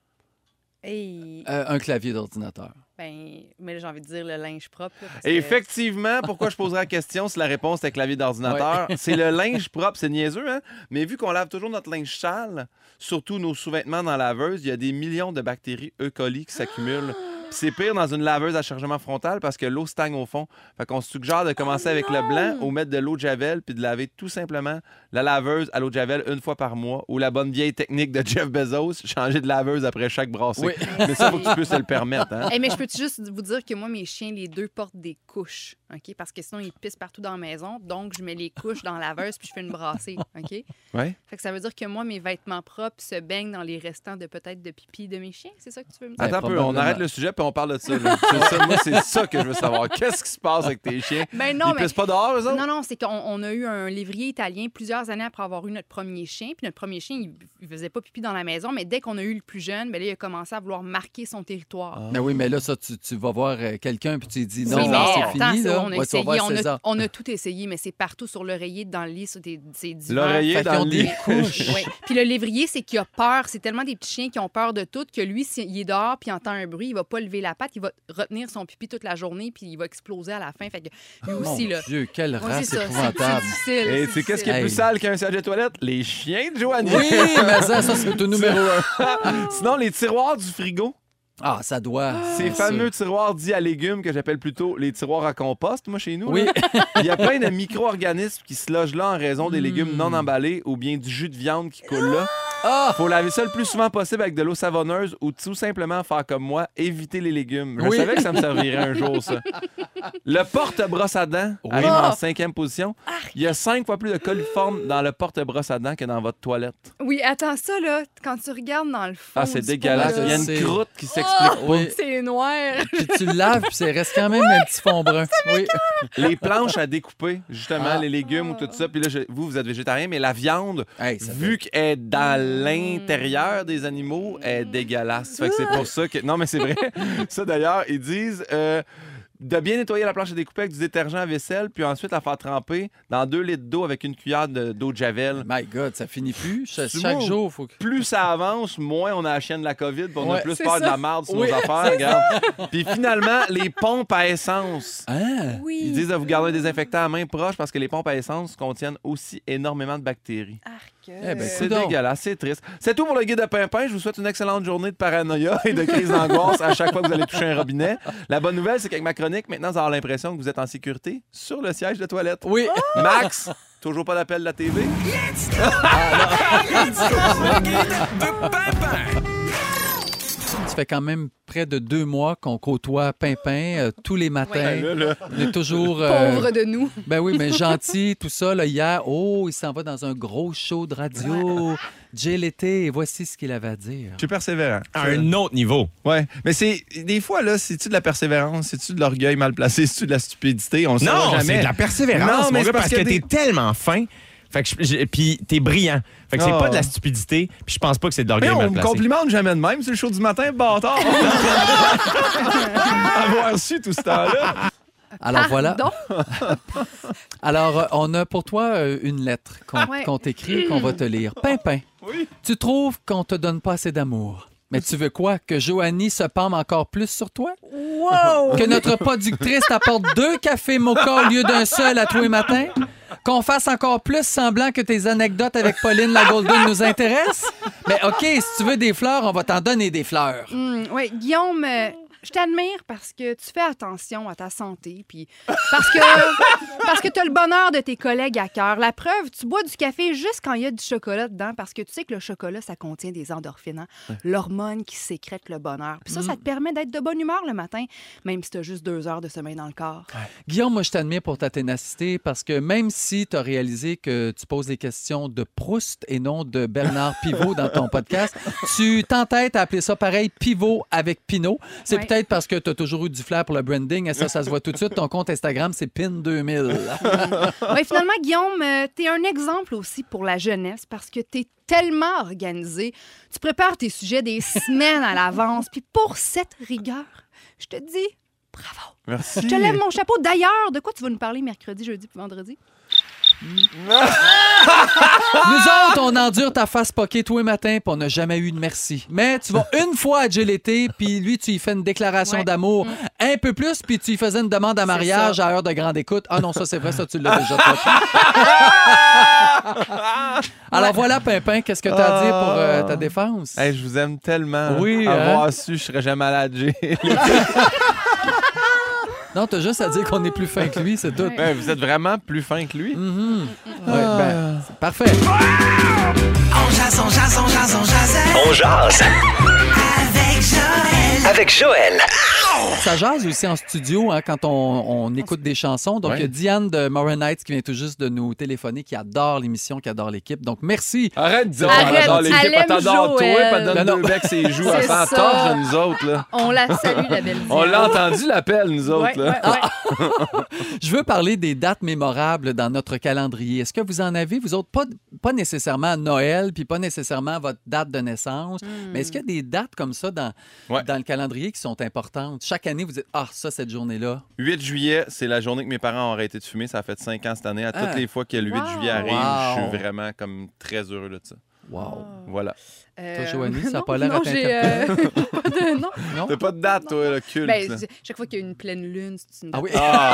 Hey, Euh, un clavier d'ordinateur. ben, mais là, j'ai envie de dire le linge propre. là, parce Et que- effectivement, pourquoi je poserais la question si la réponse est clavier d'ordinateur? C'est le linge propre, c'est niaiseux, hein? Mais vu qu'on lave toujours notre linge sale, surtout nos sous-vêtements dans la laveuse, il y a des millions de bactéries E. coli qui s'accumulent. Puis c'est pire dans une laveuse à chargement frontal parce que l'eau stagne au fond. Fait qu'on se suggère de commencer avec le blanc ou mettre de l'eau de javel puis de laver tout simplement la laveuse à l'eau de javel une fois par mois ou la bonne vieille technique de Jeff Bezos, changer de laveuse après chaque brassée. Oui. Mais ça, faut que tu puisses te le permettre, hein? Hey, mais je peux juste vous dire que moi, mes chiens, les deux portent des couches, OK? Parce que sinon, ils pissent partout dans la maison. Donc, je mets les couches dans la laveuse puis je fais une brassée, OK? Ouais. Fait que ça veut dire que moi, mes vêtements propres se baignent dans les restants de peut-être de pipi de mes chiens. C'est ça que tu veux me dire? Attends un peu, on probablement. arrête le sujet puis on parle de ça. là. C'est ça, moi, c'est ça que je veux savoir. Qu'est-ce qui se passe avec tes chiens? Ben non, Ils mais... pissent pas dehors, eux autres? Non, non, c'est qu'on on a eu un lévrier italien plusieurs années après avoir eu notre premier chien. Puis notre premier chien, il, il faisait pas pipi dans la maison, mais dès qu'on a eu le plus jeune, ben là, il a commencé à vouloir marquer son territoire. Mais oui, mais là, ça, tu, tu vas voir euh, quelqu'un puis tu lui dis Oui, non, mais non, c'est attends, fini. ça, Là. on a Ouais, tu vas essayé, voir on a, César. on a tout essayé, mais c'est partout sur l'oreiller, dans le lit, sur des, des divans. L'oreiller Fait qu'ils dans ont le des lit. couches. Oui. Puis le lévrier, c'est qu'il a peur. C'est tellement des petits chiens qui ont peur de tout que lui, s'il est dehors puis il entend un bruit, il va pas lever la patte, il va retenir son pipi toute la journée puis il va exploser à la fin. Fait que lui aussi, Mon là. Dieu, quelle Ouais, race c'est ça, c'est- épouvantable. c'est difficile. Et c'est tu sais, qu'est-ce qui est Hey. plus sale qu'un siège de toilette? Les chiens de Joanie. Oui, mais ça, ça c'est le numéro un. Sinon, les tiroirs du frigo. Ah, ça doit. Ces bien fameux sûr. tiroirs dits à légumes que j'appelle plutôt les tiroirs à compost, moi, chez nous. Oui. là. Il y a plein de micro-organismes qui se logent là en raison des légumes Mm. non emballés ou bien du jus de viande qui coule là. Ah! Faut laver ça le plus souvent possible avec de l'eau savonneuse ou tout simplement faire comme moi, éviter les légumes. Je Oui. savais que ça me servirait un jour, ça. Le porte-brosse à dents Oui. arrive Ah! en cinquième position. Il y a cinq fois plus de coliformes dans le porte-brosse à dents que dans votre toilette. Oui, attends, ça, là, quand tu regardes dans le fond. Ah, c'est du dégueulasse. pot, Il y a là, une c'est- croûte qui s'explique pas. Oui. c'est noir. Puis tu le laves, puis ça reste quand même un petit fond brun. Oui. Les planches à découper, justement, Ah. les légumes ou tout ça. Puis là, je- vous, vous êtes végétarien, mais la viande, Hey, ça vu qu'elle est dans l'intérieur des animaux, elle est dégueulasse. Fait que c'est pour ça que... Non, mais c'est vrai. Ça, d'ailleurs, ils disent... euh, de bien nettoyer la planche à découper avec du détergent à vaisselle, puis ensuite la faire tremper dans deux litres d'eau avec une cuillère de- d'eau de javel. My God, ça finit plus. Cha- C'est Chaque bon. jour, faut que. Plus ça avance, moins on a la chienne de la COVID, puis on a Ouais, plus c'est peur de ça. la marde sur Oui, nos affaires. Regarde. Puis finalement, les pompes à essence. Ah! Oui. Ils disent de vous garder un désinfectant à main proche parce que les pompes à essence contiennent aussi énormément de bactéries. Arc. Eh ben, C'est coudonc. dégueulasse, c'est triste. C'est tout pour le guide de Pimpin. Je vous souhaite une excellente journée de paranoïa et de crise d'angoisse à chaque fois que vous allez toucher un robinet. La bonne nouvelle, c'est qu'avec ma chronique, maintenant, vous avez l'impression que vous êtes en sécurité sur le siège de toilette. Oui. Max, toujours pas d'appel de la T V? Le guide de Pimpin. Ça fait quand même près de deux mois qu'on côtoie Pimpin euh, tous les matins. Là, là. On est toujours. euh, Pauvre de nous. Ben oui, mais gentil, tout ça. Là, hier, oh, il s'en va dans un gros show de radio. Jay l'été, et voici ce qu'il avait à dire. Je suis persévérant. À un autre niveau. Ouais, mais c'est des fois là, c'est-tu de la persévérance, c'est-tu de l'orgueil mal placé, c'est-tu de la stupidité, on le saura Non, jamais. c'est de la persévérance, Non, mais mon c'est gars, parce parce que que des- t'es tellement fin. Fait que je- j'ai- puis t'es brillant. Fait que c'est Oh. pas de la stupidité, puis je pense pas que c'est de l'orgueil Mais mal on me placé. complimente jamais de même, c'est le show du matin, bâtard. Avoir su tout ce temps-là. Alors voilà. Pardon? Alors, euh, on a pour toi euh, une lettre qu'on Ouais. qu'on t'écrit et qu'on va te lire. Pimpin, Oui. tu trouves qu'on te donne pas assez d'amour. Mais tu veux quoi? Que Joanie se pende encore plus sur toi? Wow! Que notre productrice t'apporte deux cafés mocha au lieu d'un seul à tous les matins? Qu'on fasse encore plus semblant que tes anecdotes avec Pauline la Golden nous intéressent? Mais OK, si tu veux des fleurs, on va t'en donner des fleurs. oui, Guillaume, euh, je t'admire parce que tu fais attention à ta santé, puis parce que parce que tu as le bonheur de tes collègues à cœur. La preuve, tu bois du café juste quand il y a du chocolat dedans parce que tu sais que le chocolat, ça contient des endorphines, hein? Ouais. L'hormone qui sécrète le bonheur. Puis ça, ça te permet d'être de bonne humeur le matin, même si tu as juste deux heures de sommeil dans le corps. Guillaume, moi, je t'admire pour ta ténacité parce que même si tu as réalisé que tu poses des questions de Proust et non de Bernard Pivot dans ton podcast, tu t'entêtes à appeler ça pareil, Pivot avec Pinot. C'est Ouais. peut-être parce que tu as toujours eu du flair pour le branding et ça, ça se voit tout de suite. Ton compte Instagram, c'est Pin deux mille. Oui, finalement, Guillaume, euh, t'es un exemple aussi pour la jeunesse parce que t'es tellement organisé. Tu prépares tes sujets des semaines à l'avance. Puis pour cette rigueur, je te dis bravo. Merci. Je te lève mon chapeau. D'ailleurs, de quoi tu vas nous parler mercredi, jeudi puis vendredi? Nous autres, on endure ta face poquée tous les matins, puis on n'a jamais eu de merci. Mais tu vas une fois à Jill l'été, puis lui, tu lui fais une déclaration Ouais. d'amour un peu plus, puis tu lui faisais une demande à mariage à heure de grande écoute. Ah non, ça, c'est vrai, ça, tu l'as déjà fait. Alors voilà, Pimpin, qu'est-ce que tu as à dire pour euh, ta défense? Hey, je vous aime tellement. Oui, Avoir hein? su, je serais jamais allé à Jay. Non, t'as juste à dire qu'on est plus fin que lui, c'est tout. Ouais, vous êtes vraiment plus fin que lui. Mhm. Ouais, ben, c'est parfait. On jase, on jase, on jase, on jase On jase avec Joël. avec Joël. Ça jase aussi en studio hein, quand on, on écoute des chansons. Donc, il y a Ouais. Diane de Morin Heights qui vient tout juste de nous téléphoner, qui adore l'émission, qui adore l'équipe. Donc, merci. Arrête de dire Arrête, elle adore elle l'équipe, elle aime t'adore toi, Joël. puis elle donne Non, non. deux becs ses joues, elle C'est fait la ça. torche de nous autres. Là. On la salue, la belle On Diane. l'a entendu l'appel, nous autres. Ouais, là. ouais, ouais. Je veux parler des dates mémorables dans notre calendrier. Est-ce que vous en avez, vous autres? Pas, pas nécessairement Noël, puis pas nécessairement votre date de naissance, mais est-ce qu'il y a des dates comme ça dans, Ouais. dans le calendrier qui sont importantes? Chaque année, vous dites, ah, ça, cette journée-là. huit juillet, c'est la journée que mes parents ont arrêté de fumer. Ça a fait cinq ans cette année. À Ah. toutes les fois que le huit Wow. juillet arrive, Wow. je suis vraiment comme très heureux de ça. Wow. Voilà. Euh, Toi, Joanie, ça a non, pas l'air à non, j'ai, euh, pas de- non. Non? T'as pas de date, toi, le culte. Ben, là. c'est- chaque fois qu'il y a une pleine lune, c'est une Ah date. oui.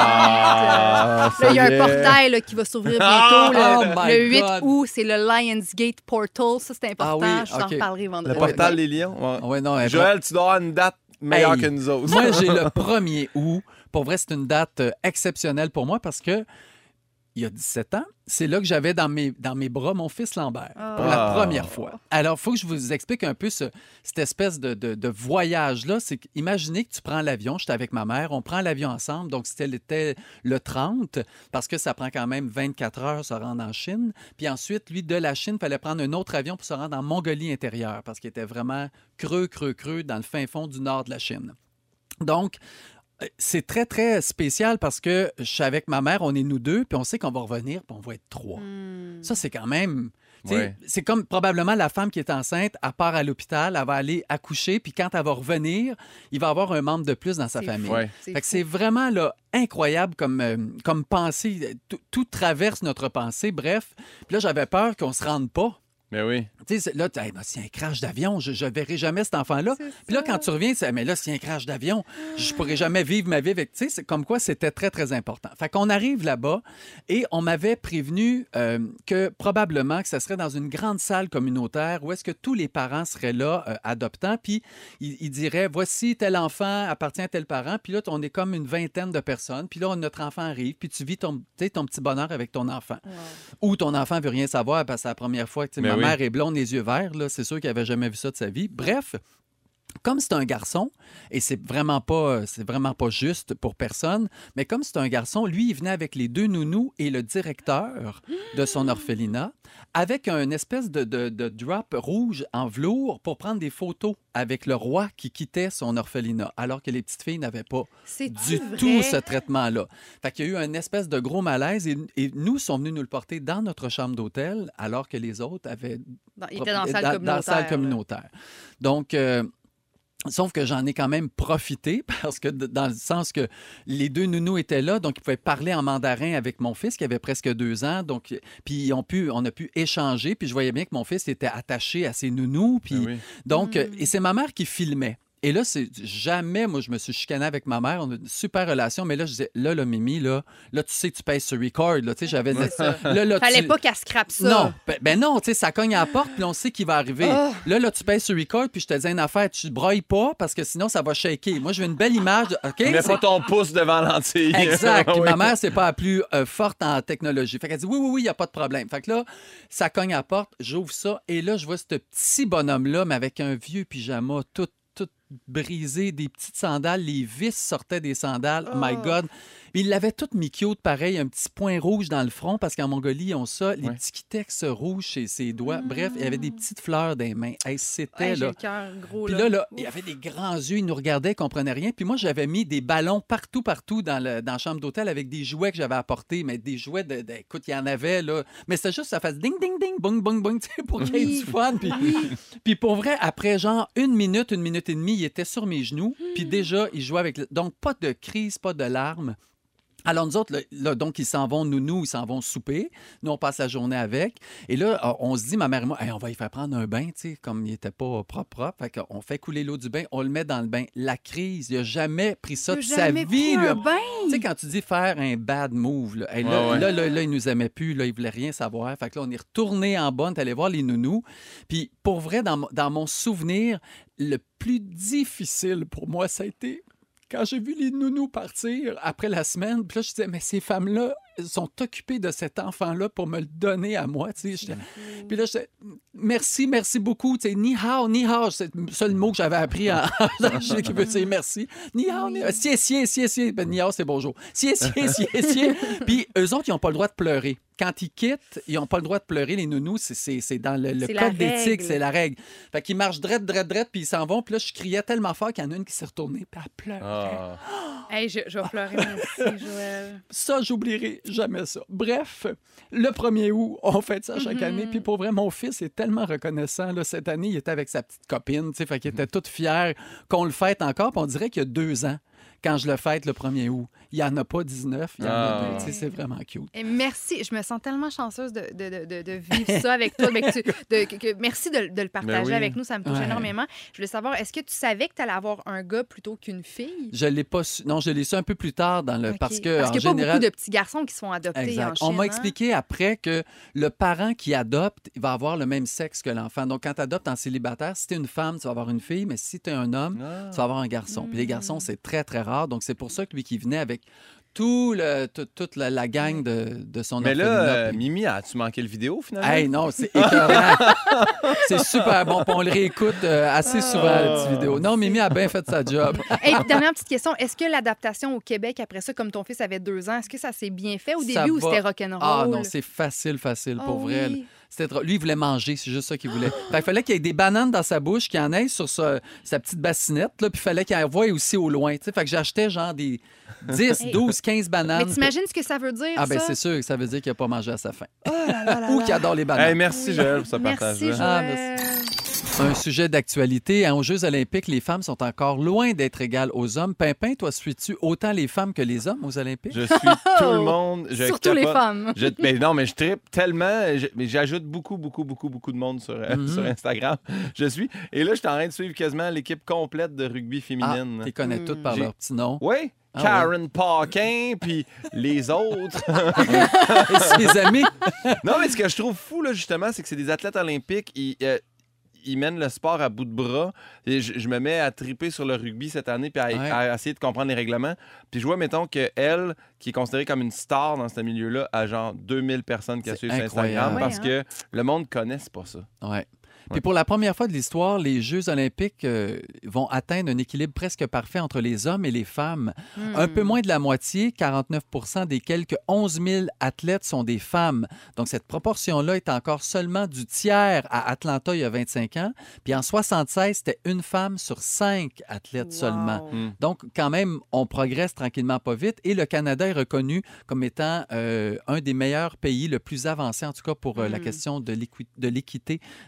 Ah, Là, il y a ça y un est. portail là, qui va s'ouvrir bientôt. Oh le, my le huit God. août, c'est le Lionsgate Portal. Ça, c'est important. Ah oui, Je vous en ok. reparlerai Le vendredi. portal des lions. ouais. Ah ouais, non, elle- Joël, tu dois avoir une date meilleure Hey. que nous autres. Moi, j'ai le premier août. Pour vrai, c'est une date euh, exceptionnelle pour moi parce que il y a dix-sept ans, c'est là que j'avais dans mes, dans mes bras mon fils Lambert pour la Ah. première fois. Alors, il faut que je vous explique un peu ce- cette espèce de, de- de voyage-là. C'est qu'imaginez que tu prends l'avion, j'étais avec ma mère, on prend l'avion ensemble, donc c'était le, le trente, parce que ça prend quand même vingt-quatre heures se rendre en Chine. Puis ensuite, lui, de la Chine, il fallait prendre un autre avion pour se rendre en Mongolie intérieure, parce qu'il était vraiment creux, creux, creux dans le fin fond du nord de la Chine. Donc, euh, c'est très, très spécial parce que je suis avec ma mère, on est nous deux, puis on sait qu'on va revenir, puis on va être trois. Hmm. Ça, c'est quand même... tu sais, Ouais. C'est comme probablement la femme qui est enceinte, elle part à l'hôpital, elle va aller accoucher, puis quand elle va revenir, il va avoir un membre de plus dans sa C'est famille. fou. Ouais. C'est Fait que fou. c'est vraiment là, incroyable comme, euh, comme pensée. Tout, tout traverse notre pensée, bref. Puis là, j'avais peur qu'on se rende pas. Mais oui. Tu sais, c'est- là, tu hey, ben, s'il y a un crash d'avion, je ne verrai jamais cet enfant-là. C'est Puis là, ça. quand tu reviens, c'est mais là, s'il y a un crash d'avion, je pourrais jamais vivre ma vie avec. Tu sais, c'est comme quoi c'était très, très important. Fait qu'on arrive là-bas et on m'avait prévenu euh, que probablement que ça serait dans une grande salle communautaire où est-ce que tous les parents seraient là, euh, adoptants, puis ils, ils diraient voici tel enfant appartient à tel parent, puis là, on est comme une vingtaine de personnes, puis là, notre enfant arrive, puis tu vis ton, tu sais, ton petit bonheur avec ton enfant. Ou ton enfant veut rien savoir parce que c'est la première fois que tu sais, Mais ma oui. mère est blonde, les yeux verts, là, c'est sûr qu'il n'avait jamais vu ça de sa vie. Bref, comme c'est un garçon, et c'est vraiment pas, c'est vraiment pas juste pour personne, mais comme c'est un garçon, lui, il venait avec les deux nounous et le directeur de son orphelinat, avec un espèce de, de, de drop rouge en velours pour prendre des photos avec le roi qui quittait son orphelinat, alors que les petites filles n'avaient pas C'est du vrai? tout ce traitement-là. Fait qu'il y a eu un espèce de gros malaise et, et nous sont venus nous le porter dans notre chambre d'hôtel, alors que les autres avaient Dans- il était dans la salle dans- communautaire. dans la salle là. communautaire. Donc, euh, sauf que j'en ai quand même profité parce que d- dans le sens que les deux nounous étaient là, donc ils pouvaient parler en mandarin avec mon fils qui avait presque deux ans. Donc, puis ils ont pu, on a pu échanger. Puis je voyais bien que mon fils était attaché à ses nounous. Puis Ben oui. donc, Mm. euh, et c'est ma mère qui filmait. Et là, c'est jamais, moi, je me suis chicané avec ma mère. On a une super relation. Mais là, je disais, là, là, Mimi, là, là tu sais, tu pèses sur record. Là, tu sais, j'avais dit ça. Là, là, Fallait tu... pas qu'elle scrape ça. Non, ben, ben non, tu sais, ça cogne à la porte, puis on sait qu'il va arriver. Oh. Là, là, tu pèses sur record, puis je te dis une affaire, tu broyes pas, parce que sinon, ça va shaker. Moi, je veux une belle image. De... OK? Mets c'est... pas ton pouce devant l'antille. Exact. Puis Oui. ma mère, c'est pas la plus euh, forte en technologie. Fait qu'elle dit, oui, oui, oui, il n'y a pas de problème. Fait que là, ça cogne à la porte, j'ouvre ça, et là, je vois ce petit bonhomme-là, mais avec un vieux pyjama tout tout brisé, des petites sandales, les vis sortaient des sandales. Oh. My God! Il l'avait tout mis cute, pareil, un petit point rouge dans le front, parce qu'en Mongolie, ils ont ça, les ouais. petits kitex rouges chez ses doigts. Mmh. Bref, il y avait des petites fleurs dans les mains. Hey, c'était, hey, là... J'ai le cœur gros, Puis là. là, là il avait des grands yeux, il nous regardait, il ne comprenait rien. Puis moi, j'avais mis des ballons partout, partout dans, le, dans la chambre d'hôtel avec des jouets que j'avais apportés, mais des jouets de... de écoute, il y en avait, là. Mais c'était juste ça fasse ding, ding, ding, bung, bung, bung, tu sais, pour qu'il y ait du fun. Puis, puis pour vrai, après genre une minute, une minute et demie, il était sur mes genoux, puis déjà, il jouait avec... Donc, pas de crise, pas de larmes. Alors, nous autres, là, là, donc, ils s'en vont, nounou, ils s'en vont souper. Nous, on passe la journée avec. Et là, on se dit, ma mère et moi, hey, on va y faire prendre un bain, tu sais, comme il n'était pas propre, propre. Fait qu'on fait couler l'eau du bain, on le met dans le bain. La crise, il n'a jamais pris ça de sa vie. Pris lui. un bain. Tu sais, quand tu dis faire un bad move, là, hey, là, ouais, ouais. là, là, là, il nous aimait plus, là, il voulait rien savoir. Fait que là, on est retourné en bas, on est allé voir les nounous. Puis, pour vrai, dans, dans mon souvenir, le plus difficile pour moi, ça a été... Quand j'ai vu les nounous partir après la semaine, puis là, je disais, mais ces femmes-là sont occupées de cet enfant-là pour me le donner à moi. Tu sais, mm-hmm. Puis là, je disais, merci, merci beaucoup. Tu sais, ni hao, ni hao, c'est le seul mot que j'avais appris en je qui veut dire merci. Ni hao, ni hao. Sie, sie, sie, sie. Ben, ni hao, c'est bonjour. Sie, sie, sie, sie. Puis eux autres, ils n'ont pas le droit de pleurer. Quand ils quittent, ils n'ont pas le droit de pleurer, les nounous. C'est, c'est, c'est dans le, le c'est code d'éthique, c'est la règle. Fait qu'ils marchent drette, drette, drette, puis ils s'en vont. Puis là, je criais tellement fort qu'il y en a une qui s'est retournée, puis elle pleurait. Ah. Hey, je, je vais pleurer moi aussi, Joël. Ça, j'oublierai jamais ça. Bref, le premier août, on fait ça chaque mm-hmm. année. Puis pour vrai, mon fils est tellement reconnaissant. Là, cette année, il était avec sa petite copine, fait qu'il était tout fier qu'on le fête encore. Puis on dirait qu'il y a deux ans, quand je le fête le premier août. Il n'y en a pas dix-neuf, il y en ah. a deux. C'est vraiment cute. Et merci. Je me sens tellement chanceuse de, de, de, de vivre ça avec toi. Mais que tu, de, que, que, merci de, de le partager oui. avec nous. Ça me touche ouais. énormément. Je voulais savoir, est-ce que tu savais que tu allais avoir un gars plutôt qu'une fille? Je l'ai pas su. Non, je l'ai su un peu plus tard dans le... Okay. parce que Parce qu'il n'y a en pas général... beaucoup de petits garçons qui se font adopter exact. en Chine. On m'a hein? expliqué après que le parent qui adopte, il va avoir le même sexe que l'enfant. Donc, quand tu adoptes en célibataire, si tu es une femme, tu vas avoir une fille, mais si tu es un homme, ah. tu vas avoir un garçon. Mm. Puis les garçons, c'est très, très rare. Donc, c'est pour ça que lui qui venait avec tout le, tout, toute la, la gang de, de son Mais là, euh, puis... Mimi, as-tu manqué le vidéo, finalement? Hey, non, c'est écœurant. C'est super bon. Puis on le réécoute euh, assez souvent, la petite vidéo. Non, Mimi a bien fait sa job. Hey, dernière petite question. Est-ce que l'adaptation au Québec, après ça, comme ton fils avait deux ans, est-ce que ça s'est bien fait au ça début va... ou c'était rock'n'roll? Ah non, c'est facile, facile, oh, pour vrai. Oui. C'était... Lui, il voulait manger, c'est juste ça qu'il voulait. Fait, il fallait qu'il y ait des bananes dans sa bouche, qu'il en ait sur sa, sa petite bassinette, là, puis il fallait qu'il en voie aussi au loin. T'sais. Fait que j'achetais genre des dix, hey. douze, quinze bananes. Mais t'imagines ce que ça veut dire, Ah ben ça? c'est sûr que ça veut dire qu'il n'a pas mangé à sa faim. Oh là là là Ou qu'il adore les bananes. Hey, merci, Joël, pour ce partage-là. Merci, ah, merci. Un sujet d'actualité. Aux Jeux olympiques, les femmes sont encore loin d'être égales aux hommes. Pimpin, toi, suis-tu autant les femmes que les hommes aux Olympiques? Je suis tout le monde. Je Surtout capote. les femmes. Je, mais non, mais je trippe tellement. Je, mais j'ajoute beaucoup, beaucoup, beaucoup, beaucoup de monde sur, mm-hmm. sur Instagram. Je suis. Et là, je suis en train de suivre quasiment l'équipe complète de rugby féminine. Ah, tu les connais mm. toutes par leur petit nom. Oui. Ah, Karen oui. Paquin, puis les autres. Et ses amis. Non, mais ce que je trouve fou, là, justement, c'est que c'est des athlètes olympiques. Ils, euh, ils mènent le sport à bout de bras. Et je, je me mets à triper sur le rugby cette année puis à, ouais. à essayer de comprendre les règlements. Puis je vois, mettons, qu'elle, qui est considérée comme une star dans ce milieu-là, a genre deux mille personnes qui la suivent sur Instagram parce ouais, hein? que le monde ne connaisse pas ça. Ouais. Puis pour la première fois de l'histoire, les Jeux olympiques euh, vont atteindre un équilibre presque parfait entre les hommes et les femmes. Mmh. Un peu moins de la moitié, quarante-neuf pour cent des quelques onze mille athlètes sont des femmes. Donc cette proportion-là est encore seulement du tiers à Atlanta il y a vingt-cinq ans. Puis en soixante-seize, c'était une femme sur cinq athlètes wow. seulement. Mmh. Donc quand même, on progresse tranquillement pas vite. Et le Canada est reconnu comme étant euh, un des meilleurs pays, le plus avancé en tout cas pour euh, mmh. la question de, l'équi- de l'équité dans le sport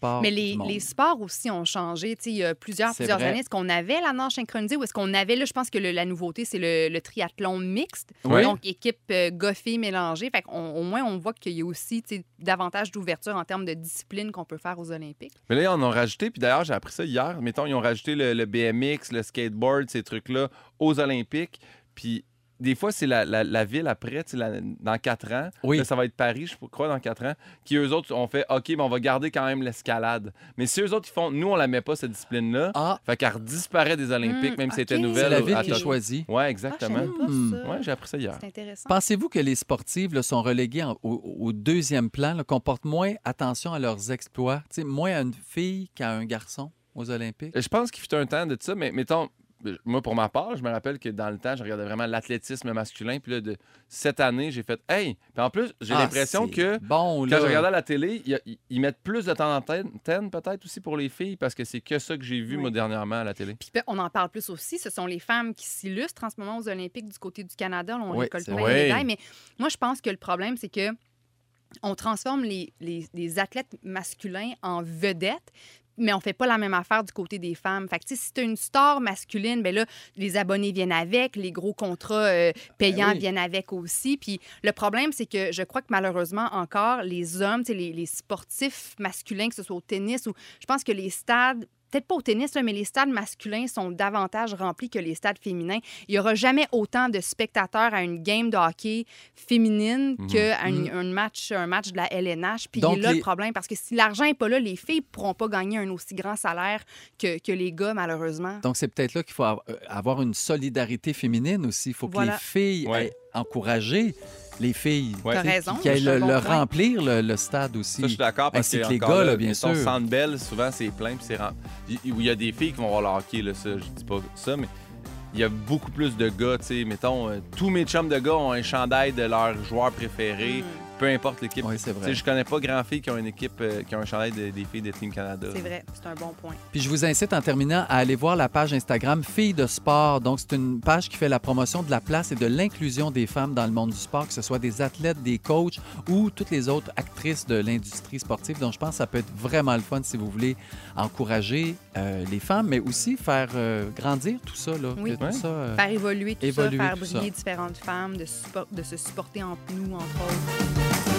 sports Mais du les, monde. les sports aussi ont changé. Tu sais, il y a plusieurs, C'est plusieurs vrai. années, est-ce qu'on avait la nage synchronisée ou est-ce qu'on avait, là, je pense que le- la nouveauté, c'est le, le triathlon mixte. Oui. Donc, équipe euh, gars-filles mélangées. Fait qu'on- au moins, on voit qu'il y a aussi tu sais, davantage d'ouverture en termes de discipline qu'on peut faire aux Olympiques. Mais là, ils en ont rajouté, puis d'ailleurs, j'ai appris ça hier. Mettons, ils ont rajouté le, le B M X, le skateboard, ces trucs-là, aux Olympiques. Puis des fois, c'est la, la, la ville après, tu sais, la- dans quatre ans. Oui. Là, ça va être Paris, je crois, dans quatre ans. Qui, eux autres, ont fait OK, mais on va garder quand même l'escalade. Mais si eux autres, ils font, nous, on la met pas, cette discipline-là. Ah, Fait qu'elle disparaît des Olympiques, Hmm, même si c'était OK. nouvelle. c'est la ville à qui Tok- choisit. Ouais, Ah, je exactement. savais pas Hmm. ça. Ouais, j'ai appris ça hier. C'est intéressant. Pensez-vous que les sportives là, sont reléguées en- au, au deuxième plan, là, qu'on porte moins attention à leurs exploits, tu sais, moins à une fille qu'à un garçon aux Olympiques? Je pense qu'il fut un temps de ça, mais mettons, moi, pour ma part, je me rappelle que dans le temps, je regardais vraiment l'athlétisme masculin. Puis là, de cette année, j'ai fait Hey! Puis en plus, j'ai Ah, l'impression c'est que bon, quand là. je regardais à la télé, il y a- ils ils mettent plus de temps d'antenne, peut-être aussi pour les filles, parce que c'est que ça que j'ai vu, Oui. moi, dernièrement à la télé. Puis on en parle plus aussi. Ce sont les femmes qui s'illustrent en ce moment aux Olympiques du côté du Canada. Là, on Oui, récolte c'est plein vrai. de médailles. Mais moi, je pense que le problème, c'est que on transforme les, les, les athlètes masculins en vedettes. Mais on fait pas la même affaire du côté des femmes. Fait que, tu sais, si tu as une star masculine, ben là, les abonnés viennent avec, les gros contrats euh, payants Ben oui. viennent avec aussi. Puis le problème, c'est que je crois que malheureusement encore, les hommes, tu sais, les, les sportifs masculins, que ce soit au tennis ou je pense que les stades, peut-être pas au tennis, là, mais les stades masculins sont davantage remplis que les stades féminins. Il n'y aura jamais autant de spectateurs à une game de hockey féminine Mhm. qu'à une- Mhm. un, match, un match de la L N H. Puis Donc, il est là les- le problème, parce que si l'argent n'est pas là, les filles ne pourront pas gagner un aussi grand salaire que, que les gars, malheureusement. Donc, c'est peut-être là qu'il faut av- euh, avoir une solidarité féminine aussi. Il faut que Voilà. les filles Ouais. aient encouragé les filles. Ouais. T'as Tu sais, raison, Qui aillent c'est un le, bon le point. remplir, le, le stade aussi. Ça, je suis d'accord parce Ainsi que que les encore gars, là, bien mettons, sûr. Centre Bell, souvent, c'est plein, puis c'est rem- il- Où il y a des filles qui vont voir le hockey, là, ça, je dis pas ça, mais il y a beaucoup plus de gars, tu sais, mettons, euh, tous mes chums de gars ont un chandail de leur joueur préféré, Mm. peu importe l'équipe. Oui, c'est Tu sais, vrai. je connais pas grand filles qui ont une équipe, euh, qui ont un chandail de- des filles de Team Canada. C'est vrai, c'est un bon point. Puis je vous incite en terminant à aller voir la page Instagram Filles de sport. Donc, c'est une page qui fait la promotion de la place et de l'inclusion des femmes dans le monde du sport, que ce soit des athlètes, des coachs ou toutes les autres actrices de l'industrie sportive. Donc, je pense que ça peut être vraiment le fun si vous voulez encourager euh, les femmes, mais aussi faire euh, grandir tout ça. Là, Oui. Que tout Ouais. ça, euh, Faire évoluer tout Évoluer ça, faire tout briller ça. différentes femmes, de, support- de se supporter entre nous, entre autres.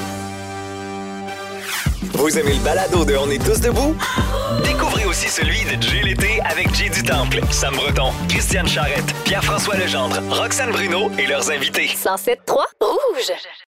Vous aimez le balado de On est tous debout? Découvrez aussi celui de Jay l'été avec Jay du Temple, Sam Breton, Christiane Charrette, Pierre-François Legendre, Roxane Bruno et leurs invités. cent sept trois Rouge.